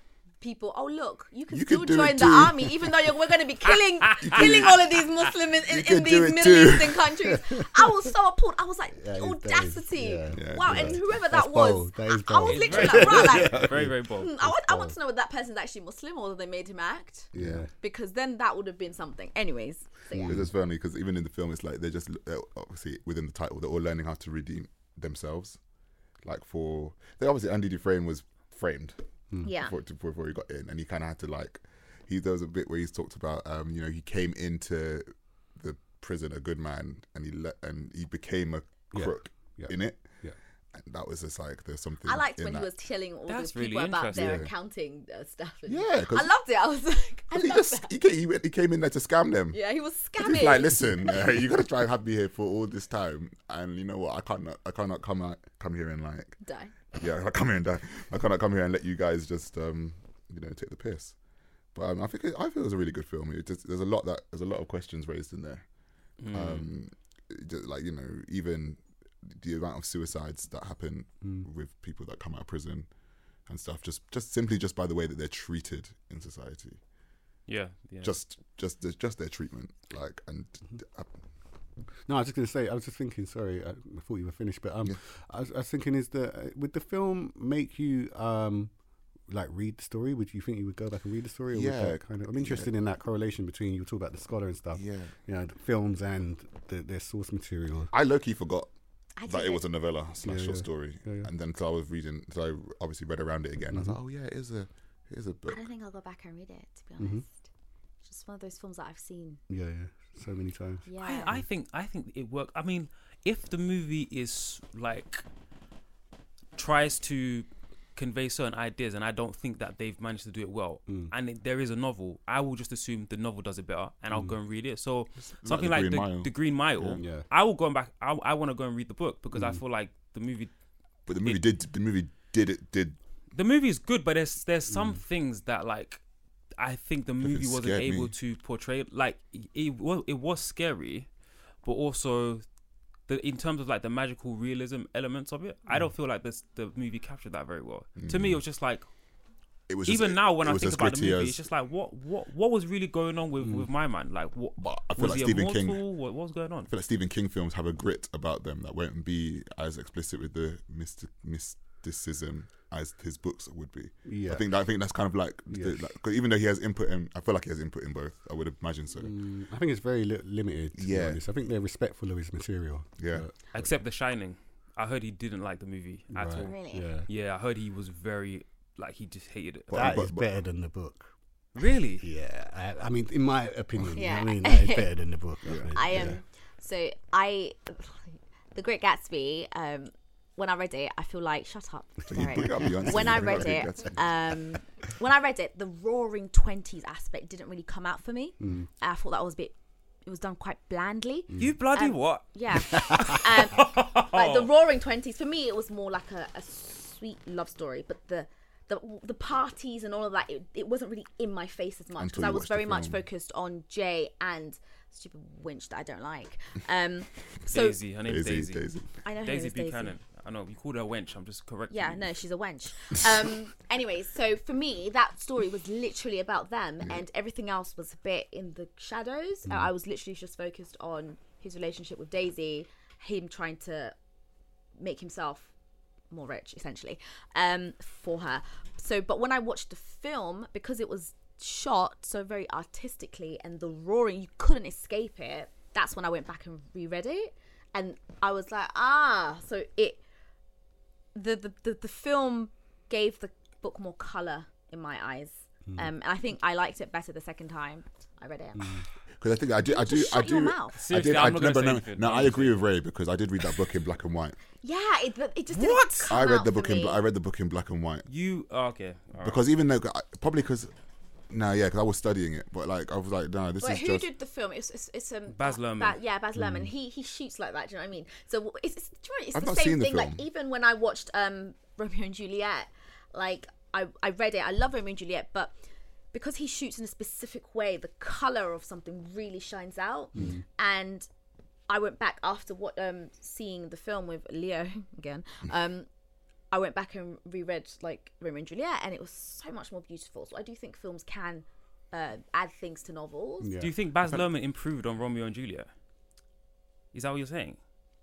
people, oh look, you can You still could do join it the too. army, even though you're, we're going to be killing killing all of these Muslims in, in, could in do these it Middle too. Eastern countries. I was so appalled. I was like, Yeah, the that is- audacity! yeah. Yeah, wow, yeah. and whoever That's that was, bold. That is I, I was bold. literally like, right, like, Very, very bold. hmm, I want, I want to know whether that person's actually Muslim or they made him act, Yeah. because then that would have been something. Anyways, so yeah. It's just funny because even in the film, it's like they're just uh, obviously within the title, they're all learning how to redeem themselves. Like for they obviously Andy Dufresne was framed Yeah. before, before he got in, and he kind of had to like he there was a bit where he's talked about um you know he came into the prison a good man and he let and he became a Yeah. crook Yeah. in it. Yeah. And that was just like there's something. I liked in when that. he was telling all That's these people really about their interesting. accounting uh, stuff. And Yeah, 'cause- I loved it. I was like, I He love just that. he came, he, went- he came in there to scam them. Yeah, he was He's scamming. like, listen, uh, you gotta try and have me here for all this time, and you know what? I can't, I cannot come out, come here and like, Die. yeah, I come here and die. I cannot come here and let you guys just, um, you know, take the piss. But um, I think it, I feel it was a really good film. It just, there's a lot that there's a lot of questions raised in there. Mm. Um, it just, like you know, even the amount of suicides that happen with people that come out of prison and stuff, just just simply just by the way that they're treated in society. Yeah, yeah. Just just just their treatment, like and. Uh, No, I was just going to say, I was just thinking, sorry, I, I thought you were finished, but um, Yeah. I, was, I was thinking, is the, uh, would the film make you um, like read the story? Would you think you would go back and read the story? Or would Yeah. that kind of, I'm interested in that correlation between, you talk about the scholar and stuff, Yeah. you know, the films and the, their source material. I low-key forgot I that did it was a novella slash Yeah, short yeah. story, Yeah, yeah. and then so I was reading, so I obviously read around it again. I was like, oh yeah, it is a, it is a book. I don't think I'll go back and read it, to be Mm-hmm. honest. It's just one of those films that I've seen. Yeah, yeah, so many times. Yeah. I, I think I think it worked. I mean, if the movie is like tries to convey certain ideas, and I don't think that they've managed to do it well, Mm. and it, there is a novel, I will just assume the novel does it better, and I'll go and read it. So something The like Green the, Mile. the Green Mile, Yeah. Yeah. I will go back. I, I want to go and read the book because Mm. I feel like the movie. But the movie it- did, the movie did it, did The movie is good, but there's there's some Mm. things that like I think the movie wasn't scared able me. to portray. Like it, it was it was scary, but also the in terms of like the magical realism elements of it, I don't feel like this the movie captured that very well. To me, it was just like it was even just, now when it I was think as about the gritty movie, as- it's just like what what what was really going on with, with my man? Like what But I feel was like he Stephen King. immortal? What, what was going on? I feel like Stephen King films have a grit about them that won't be as explicit with the mystic, mysticism as his books would be. Yeah. I think that, I think that's kind of like, Yeah. the, like 'cause even though he has input in, I feel like he has input in both. I would imagine so. Mm, I think it's very li- limited, to be Yeah. honest. I think they're respectful of his material. Yeah. but- Except The Shining, I heard he didn't like the movie at Right. all. Really? Yeah. Yeah, I heard he was very like he just hated it. But- That but- is but- better than the book. Really? Yeah, I, I mean, in my opinion, Yeah. I mean, that is better than the book. I think. I am. Yeah. So I, The Great Gatsby. Um, when I read it, I feel like shut up. So you Derek. bring up Beyonce, When you I bring read up it, Big Gatsby. um, when I read it, the Roaring Twenties aspect didn't really come out for me. Mm. I thought that was a bit. It was done quite blandly. You bloody Um, what? Yeah. um, like the Roaring Twenties, for me, it was more like a, a sweet love story. But the the the parties and all of that, it, it wasn't really in my face as much Until because you I was watched the very much film. focused on Jay and stupid winch that I don't like. Um, so Daisy, her name's Daisy, Daisy. Daisy. I know her Daisy name is Daisy. Buchanan. I know you called her wench. I'm just correcting. Yeah, you. no, she's a wench. Um, anyways, so for me, that story was literally about them, and everything else was a bit in the shadows. Uh, I was literally just focused on his relationship with Daisy, him trying to make himself more rich, essentially, um, for her. So, but when I watched the film, because it was shot so very artistically, and the roaring, you couldn't escape it. That's when I went back and reread it, and I was like, ah, so it. The, the, the, the film gave the book more colour in my eyes. Um, and I think I liked it better the second time I read it. Because I think I do, I do, Just I shut your do, mouth. I Seriously, did. I'm I, not no, gonna but say no, anything. no, I'm I just agree with Ray because I did read that book in black and white. Yeah, it, it just didn't What? come I read out the for book in, me. bla- I read the book in black and white You oh, okay? all right. because even though I- probably because, no, yeah, because I was studying it, but like I was like, no, this But is who just. did the film? It's it's, it's um Baz uh, Luhrmann. Ba- yeah, Baz Luhrmann. He he shoots like that. Do you know what I mean? So it's it's, do you know, it's I've the not same seen the thing. Like film. even when I watched um Romeo and Juliet, like I I read it. I love Romeo and Juliet, but because he shoots in a specific way, the color of something really shines out. And I went back after what um seeing the film with Leo again. Um, I went back and reread like Romeo and Juliet, and it was so much more beautiful. So I do think films can uh, add things to novels. Yeah. Do you think Baz Luhrmann improved on Romeo and Juliet? Is that what you're saying?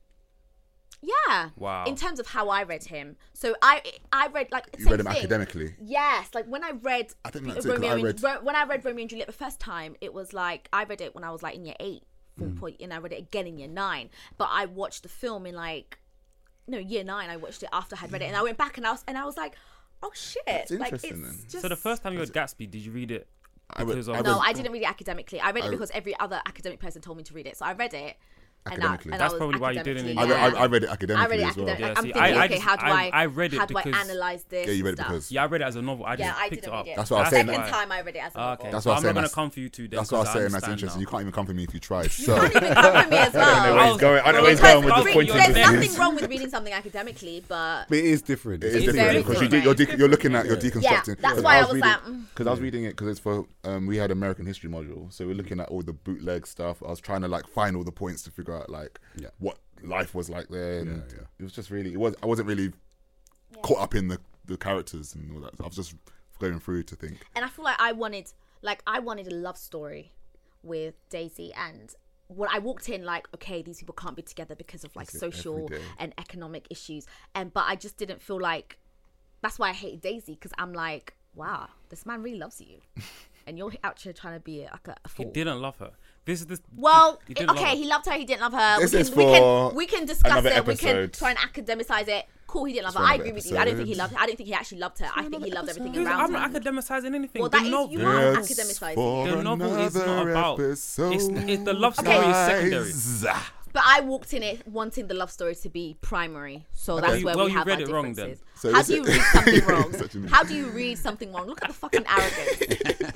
Yeah. Wow. In terms of how I read him, so I I read like You same read him thing. academically. Yes, like when I read I think P- that's it, 'cause Romeo I and, read- Ro- when I read Romeo and Juliet the first time, it was like I read it when I was like in year eight, full Mm. point, and I read it again in year nine. But I watched the film in like no year nine. I watched it after I had read it, and I went back and I was and I was like, oh shit, That's like interesting it's then. just So the first time you read Gatsby, did you read it I read- because of... I no, read- I didn't read it academically. I read it I- because every other academic person told me to read it, so I read it. And I, Academically. and That's I was probably why you didn't academically, I read, yeah. I, I read it academically I read it as well. academic- Yeah, I'm see, thinking, I- I okay, just- how do I- I, I read it how do I because- analyze this? Yeah, you read it stuff? because Yeah, I read it as a novel. I just Yeah, I picked didn't it up. read it. That's what I was The saying. second That's- time I read it as a Ah, novel. okay. That's So what I was I'm saying, not going to that's- come for you two then. That's what I was 'cause saying. That's understand interesting. now. You can't even come for me if you try. So You can't even come for me as well. I don't know where he's going. I don't know where he's Because going with this re- point. There's You're nothing there. wrong with reading something academically, but But it is different. It is It's different very because you do, different. you're, de- you're looking at you're deconstructing. Yeah, that's Because why I was was reading, like, mm. because I was reading it because it's for um, we had American history module, so we're looking at all the bootleg stuff. I was trying to like find all the points to figure out like Yeah. what life was like there, and Yeah, yeah. it was just really it was I wasn't really caught up in the the characters and all that. I was just going through to think. and I feel like I wanted, like, I wanted a love story with Daisy, and when I walked in, like, okay, these people can't be together because of like It's social every day. and economic issues, and but I just didn't feel like that's why I hated Daisy, because I'm like, wow, this man really loves you, and you're out here trying to be like a, a He fool. didn't love her. This is this. Well, he didn't love okay, her. he loved her, he didn't love her. This we can, is we for can we can discuss another it. We can episode. try and academicize it. Cool, he didn't love It's her. for I another agree with you. I don't think he episode. loved. I don't think he actually loved her. I think he loved everything Dude, around I'm her. not academicizing anything. Well, the that is novel, you are It's academicizing. for the novel is not another about. episode, It's, it's the love story is secondary. guys. But I walked in it wanting the love story to be primary, so that's Okay. where Well, we you have read our it wrong then. differences. So How is do you it- read something wrong? Such an- How do you read something wrong? Look at the fucking arrogance.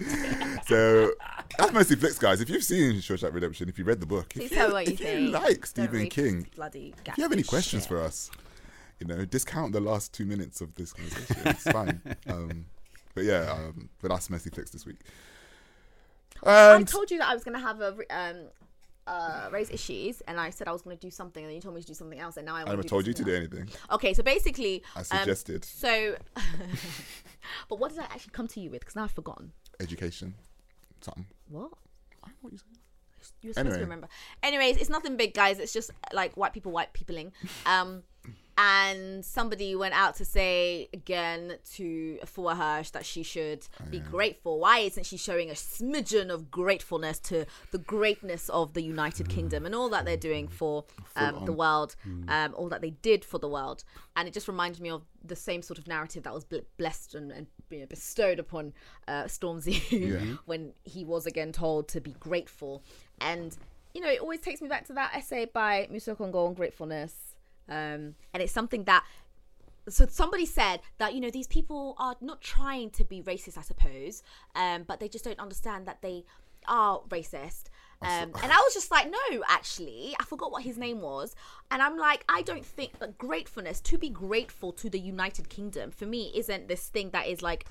So that's mostly flicks, guys. If you've seen Shawshank Redemption, if you read the book, Please if tell you, me what you if you think. like Don't Stephen read King, bloody if you have any Gatsby questions shit. for us, you know, discount the last two minutes of this conversation. It's fine. Um, but yeah, um, but that's mostly flicks this week. I And told you that I was going to have a re- um, uh, raise issues, and I said I was going to do something, and then you told me to do something else, and now I I want never to do told you to something do else. anything. Okay, so basically, I um, suggested so, but what did I actually come to you with? Because now I've forgotten. education, something. What? I don't know what you said. You were supposed Anyway. to remember. Anyways, it's nothing big, guys. It's just like white people, white peopling. Um, and somebody went out to say again to for her that she should Oh, be grateful. Why isn't she showing a smidgen of gratefulness to the greatness of the United Kingdom and all that they're doing for um, the world, Mm. um, all that they did for the world? And it just reminded me of the same sort of narrative that was bl- blessed and, and you know, bestowed upon uh, Stormzy Yeah. when he was again told to be grateful. And you know, it always takes me back to that essay by Musa Kongo on gratefulness. Um, and it's something that, so somebody said that, you know, these people are not trying to be racist, I suppose, um, but they just don't understand that they are racist. Um, and I was just like, no, actually, I forgot what his name was. And I'm like, I don't think that gratefulness, to be grateful to the United Kingdom, for me, isn't this thing that is like,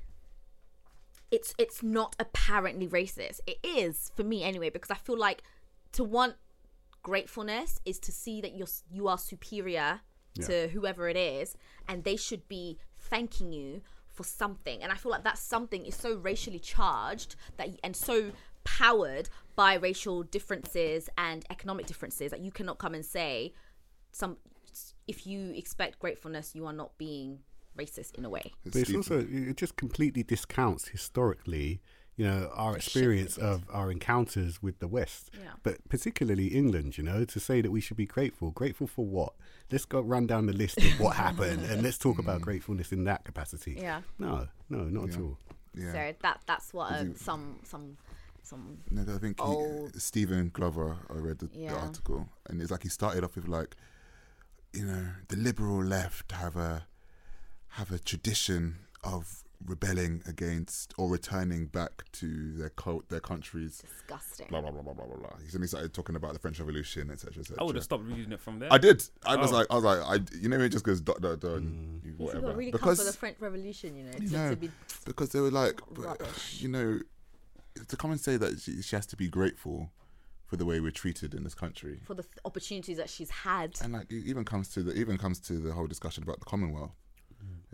it's it's not apparently racist. It is, for me anyway, because I feel like to want gratefulness is to see that you're you are superior to whoever it is, and they should be thanking you for something. And I feel like that something is so racially charged that and so powered by racial differences and economic differences that you cannot come and say some if you expect gratefulness, you are not being racist in a way. But it's also, it just completely discounts historically, you know, our experience of our encounters with the West, Yeah. but particularly England, you know, to say that we should be grateful. Grateful for what? Let's go run down the list of what happened and let's talk about gratefulness in that capacity. Yeah. No, no, not at all. Yeah. So that that's what Did um, you- some some some No, I think he, old- Stephen Glover, I read the, the Yeah. article, and it's like he started off with like, you know, the liberal left have a have a tradition of rebelling against or returning back to their cult, their countries. disgusting. Blah blah blah blah blah blah. blah. He suddenly started talking about the French Revolution, et cetera, et cetera. I would have stopped reading it from there. I did. I was Oh. like, I was like, I, you know, it just goes dot dot dot, and These whatever. people really come because for the French Revolution, you know, to, you know, to be because they were like, but, rubbish. you know, to come and say that she, she has to be grateful for the way we're treated in this country. for the th- opportunities that she's had. And like it even comes to the even comes to the whole discussion about the Commonwealth.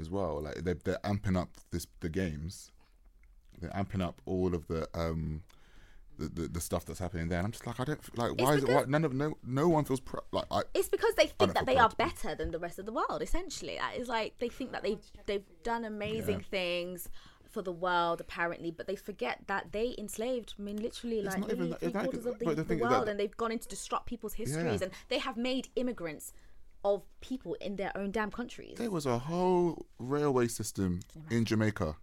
as well. Like they're, they're amping up this the games. They're amping up all of the um the, the, the stuff that's happening there. And I'm just like, I don't like. It's Why is it? because- Why, none of no no one feels pr- like. I, It's because they I think don't that feel they are proud to be- better than the rest of the world. Essentially, that is like they think that they've they've done amazing Yeah. things for the world, apparently, but they forget that they enslaved. I mean, literally, It's like not even nearly that- three it's not- quarters of the, but the the thing is world, that- and they've gone in to disrupt people's histories, Yeah. and they have made immigrants of people in their own damn countries. There was a whole railway system in Jamaica.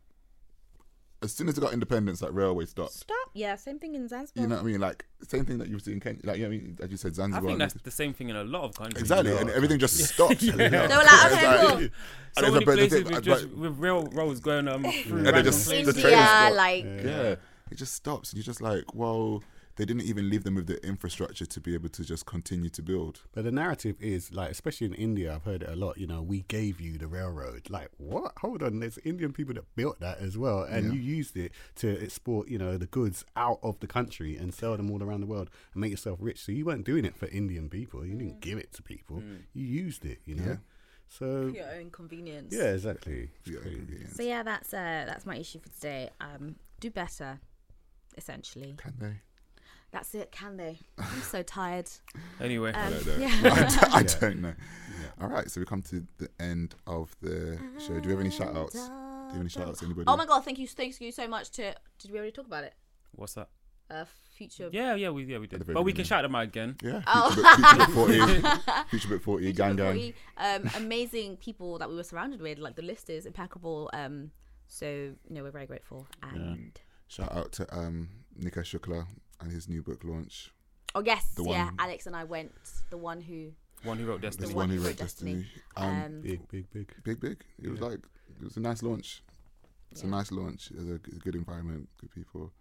As soon as it got independence, that railway stopped. Stop. Yeah, same thing in Zanzibar. You know what I mean? Like same thing that you see in Kenya. Like you know what I mean, as you said, I Zanzibar. think and that's the same thing in a lot of countries. exactly, and everything just stopped. Yeah. You know? They were like, It's okay, cool. and So it's many a- but the places thing- with but- just with railroads going um through And they random just- the places. trains India, stop. like yeah, it just stops, and you're just like, well, they didn't even leave them with the infrastructure to be able to just continue to build. But the narrative is like, especially in India, I've heard it a lot. You know, we gave you the railroad. Like, what? Hold on, there's Indian people that built that as well, and Yeah. you used it to export, you know, the goods out of the country and sell them all around the world and make yourself rich. So you weren't doing it for Indian people. You didn't give it to people. You used it. You know. Yeah. So for your own convenience. yeah, exactly. It's Yeah, crazy. yeah. So yeah, that's uh, that's my issue for today. Um, do better, essentially. Can they? That's it. Can they? I'm so tired. Anyway, I Um, don't know. yeah. I, don't, I don't know. All right, so we come to the end of the show. Do we have any shout outs? Do you have any shout outs to anybody? Oh my god! Thank you, thank you so much. To did we already talk about it? what's that? Uh, future. Yeah, yeah, we yeah we At the did. very But we can beginning. shout them out again. Yeah, Oh. Future Bit forty, Future Bit forty, Future gang Bit gang. forty, Um, amazing people that we were surrounded with. Like the list is impeccable. Um, so you know we're very grateful. And Shout out to um, Nikesh Shukla and his new book launch. oh yes, The yeah. one- Alex and I went. The one who. One who wrote This Destiny. one who wrote Destiny. Um, Um, Big, big, big. big, big. It was like it was a nice launch. It's a nice launch. It was a g- good environment, good people.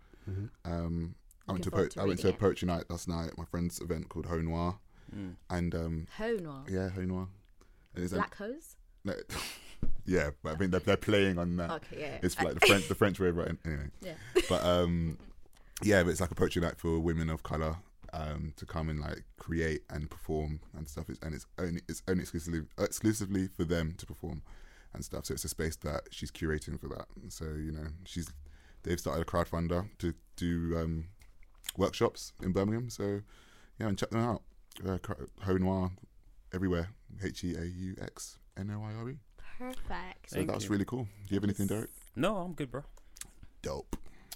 Um, I went to, Looking a forward po- to I went to a reading it. poetry night last night. My friend's event called Ho Noir, Mm. and um, Ho Noir. yeah, Ho Noir. And it's, um, Black hose. no, yeah, but I mean they're, they're playing on that. Okay, yeah. It's like the French, the French way of writing. Anyway, Yeah. but um, yeah, but it's like a poetry night for women of color um, to come and like create and perform and stuff. It's, and it's only it's only exclusively exclusively for them to perform and stuff. So it's a space that she's curating for that. So you know, she's they've started a crowdfunder to do um, workshops in Birmingham. So yeah, and check them out. Uh, Ho Noir everywhere. H E A U X N O I R E. Perfect. So Thank that's you. really cool. Do you have anything, Derek? No, I'm good, bro. Dope.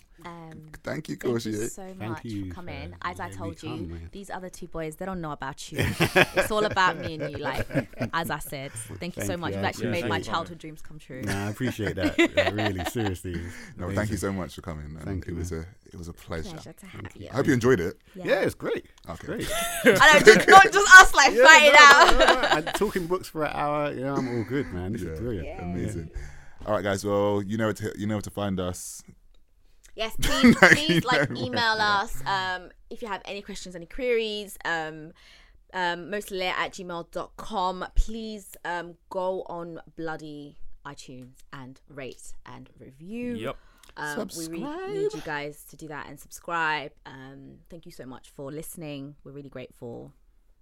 Um, Thank you, Thank you Koshi. so Thank much you for coming. for As I letting me told you, come, man. These other two boys, they don't know about you. It's all about me and you. Like, as I said, thank you so Thank much. you, You've I actually Yeah, made thank my you. childhood dreams come true. Nah, I appreciate that. Yeah, really, seriously. No, thank you so much for coming. And Thank it you, was a it was a pleasure. Pleasure to have you. I hope you enjoyed it. Yeah, it's great. Okay. Great. I know, just, not just us like Yeah, fighting no, out. no, no, no. And talking books for an hour, you know, I'm all good, man. This Yeah, is brilliant. amazing. All right, guys. Well, you know where to, you know where to find us. Yes, please, No, please you like know email where. us um, if you have any questions, any queries. Um, um, mostly at gmail dot com. Please um, go on bloody iTunes and rate and review. Yep. Um, we really Subscribe. need you guys to do that and subscribe. Um, thank you so much for listening. We're really grateful.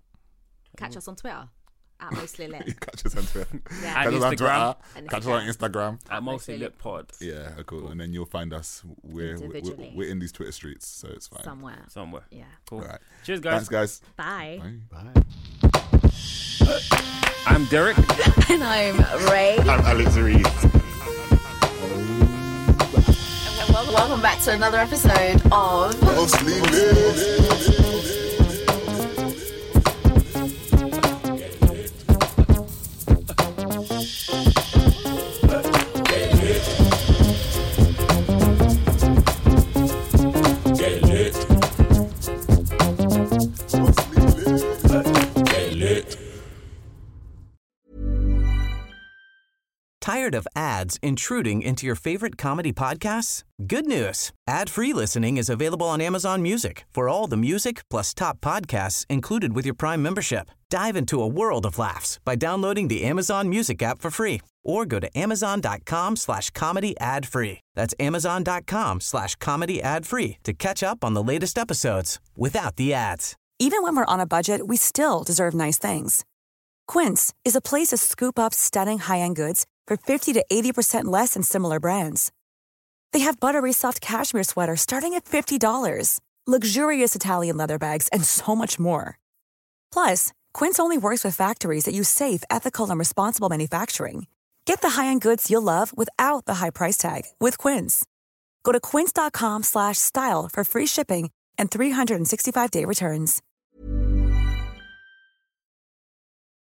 Catch us on Twitter at mostly lit. Catch us on Twitter. Yeah. Catch And us on Instagram. Twitter. And Catch us on Instagram. At Mostly Mostly Lit. Lit Pod. Yeah, cool. And then you'll find us. We're we're, Individually. we're in these Twitter streets, so it's fine. Somewhere. Somewhere. Yeah. Cool. All right. Cheers, guys. Thanks, guys. Bye. Bye. Bye. I'm Derek. And I'm Ray. I'm Alex Reed. Welcome, welcome back to another episode of Mostly lit. Tired of ads intruding into your favorite comedy podcasts? Good news. Ad-free listening is available on Amazon Music for all the music plus top podcasts included with your Prime membership. Dive into a world of laughs by downloading the Amazon Music app for free or go to amazon.com slash comedy ad free. That's amazon.com slash comedy ad free to catch up on the latest episodes without the ads. Even when we're on a budget, we still deserve nice things. Quince is a place to scoop up stunning high-end goods for fifty to eighty percent less than similar brands. They have buttery soft cashmere sweaters starting at fifty dollars, luxurious Italian leather bags, and so much more. Plus, Quince only works with factories that use safe, ethical, and responsible manufacturing. Get the high-end goods you'll love without the high price tag with Quince. Go to quince.com slash style for free shipping and three hundred sixty-five day returns.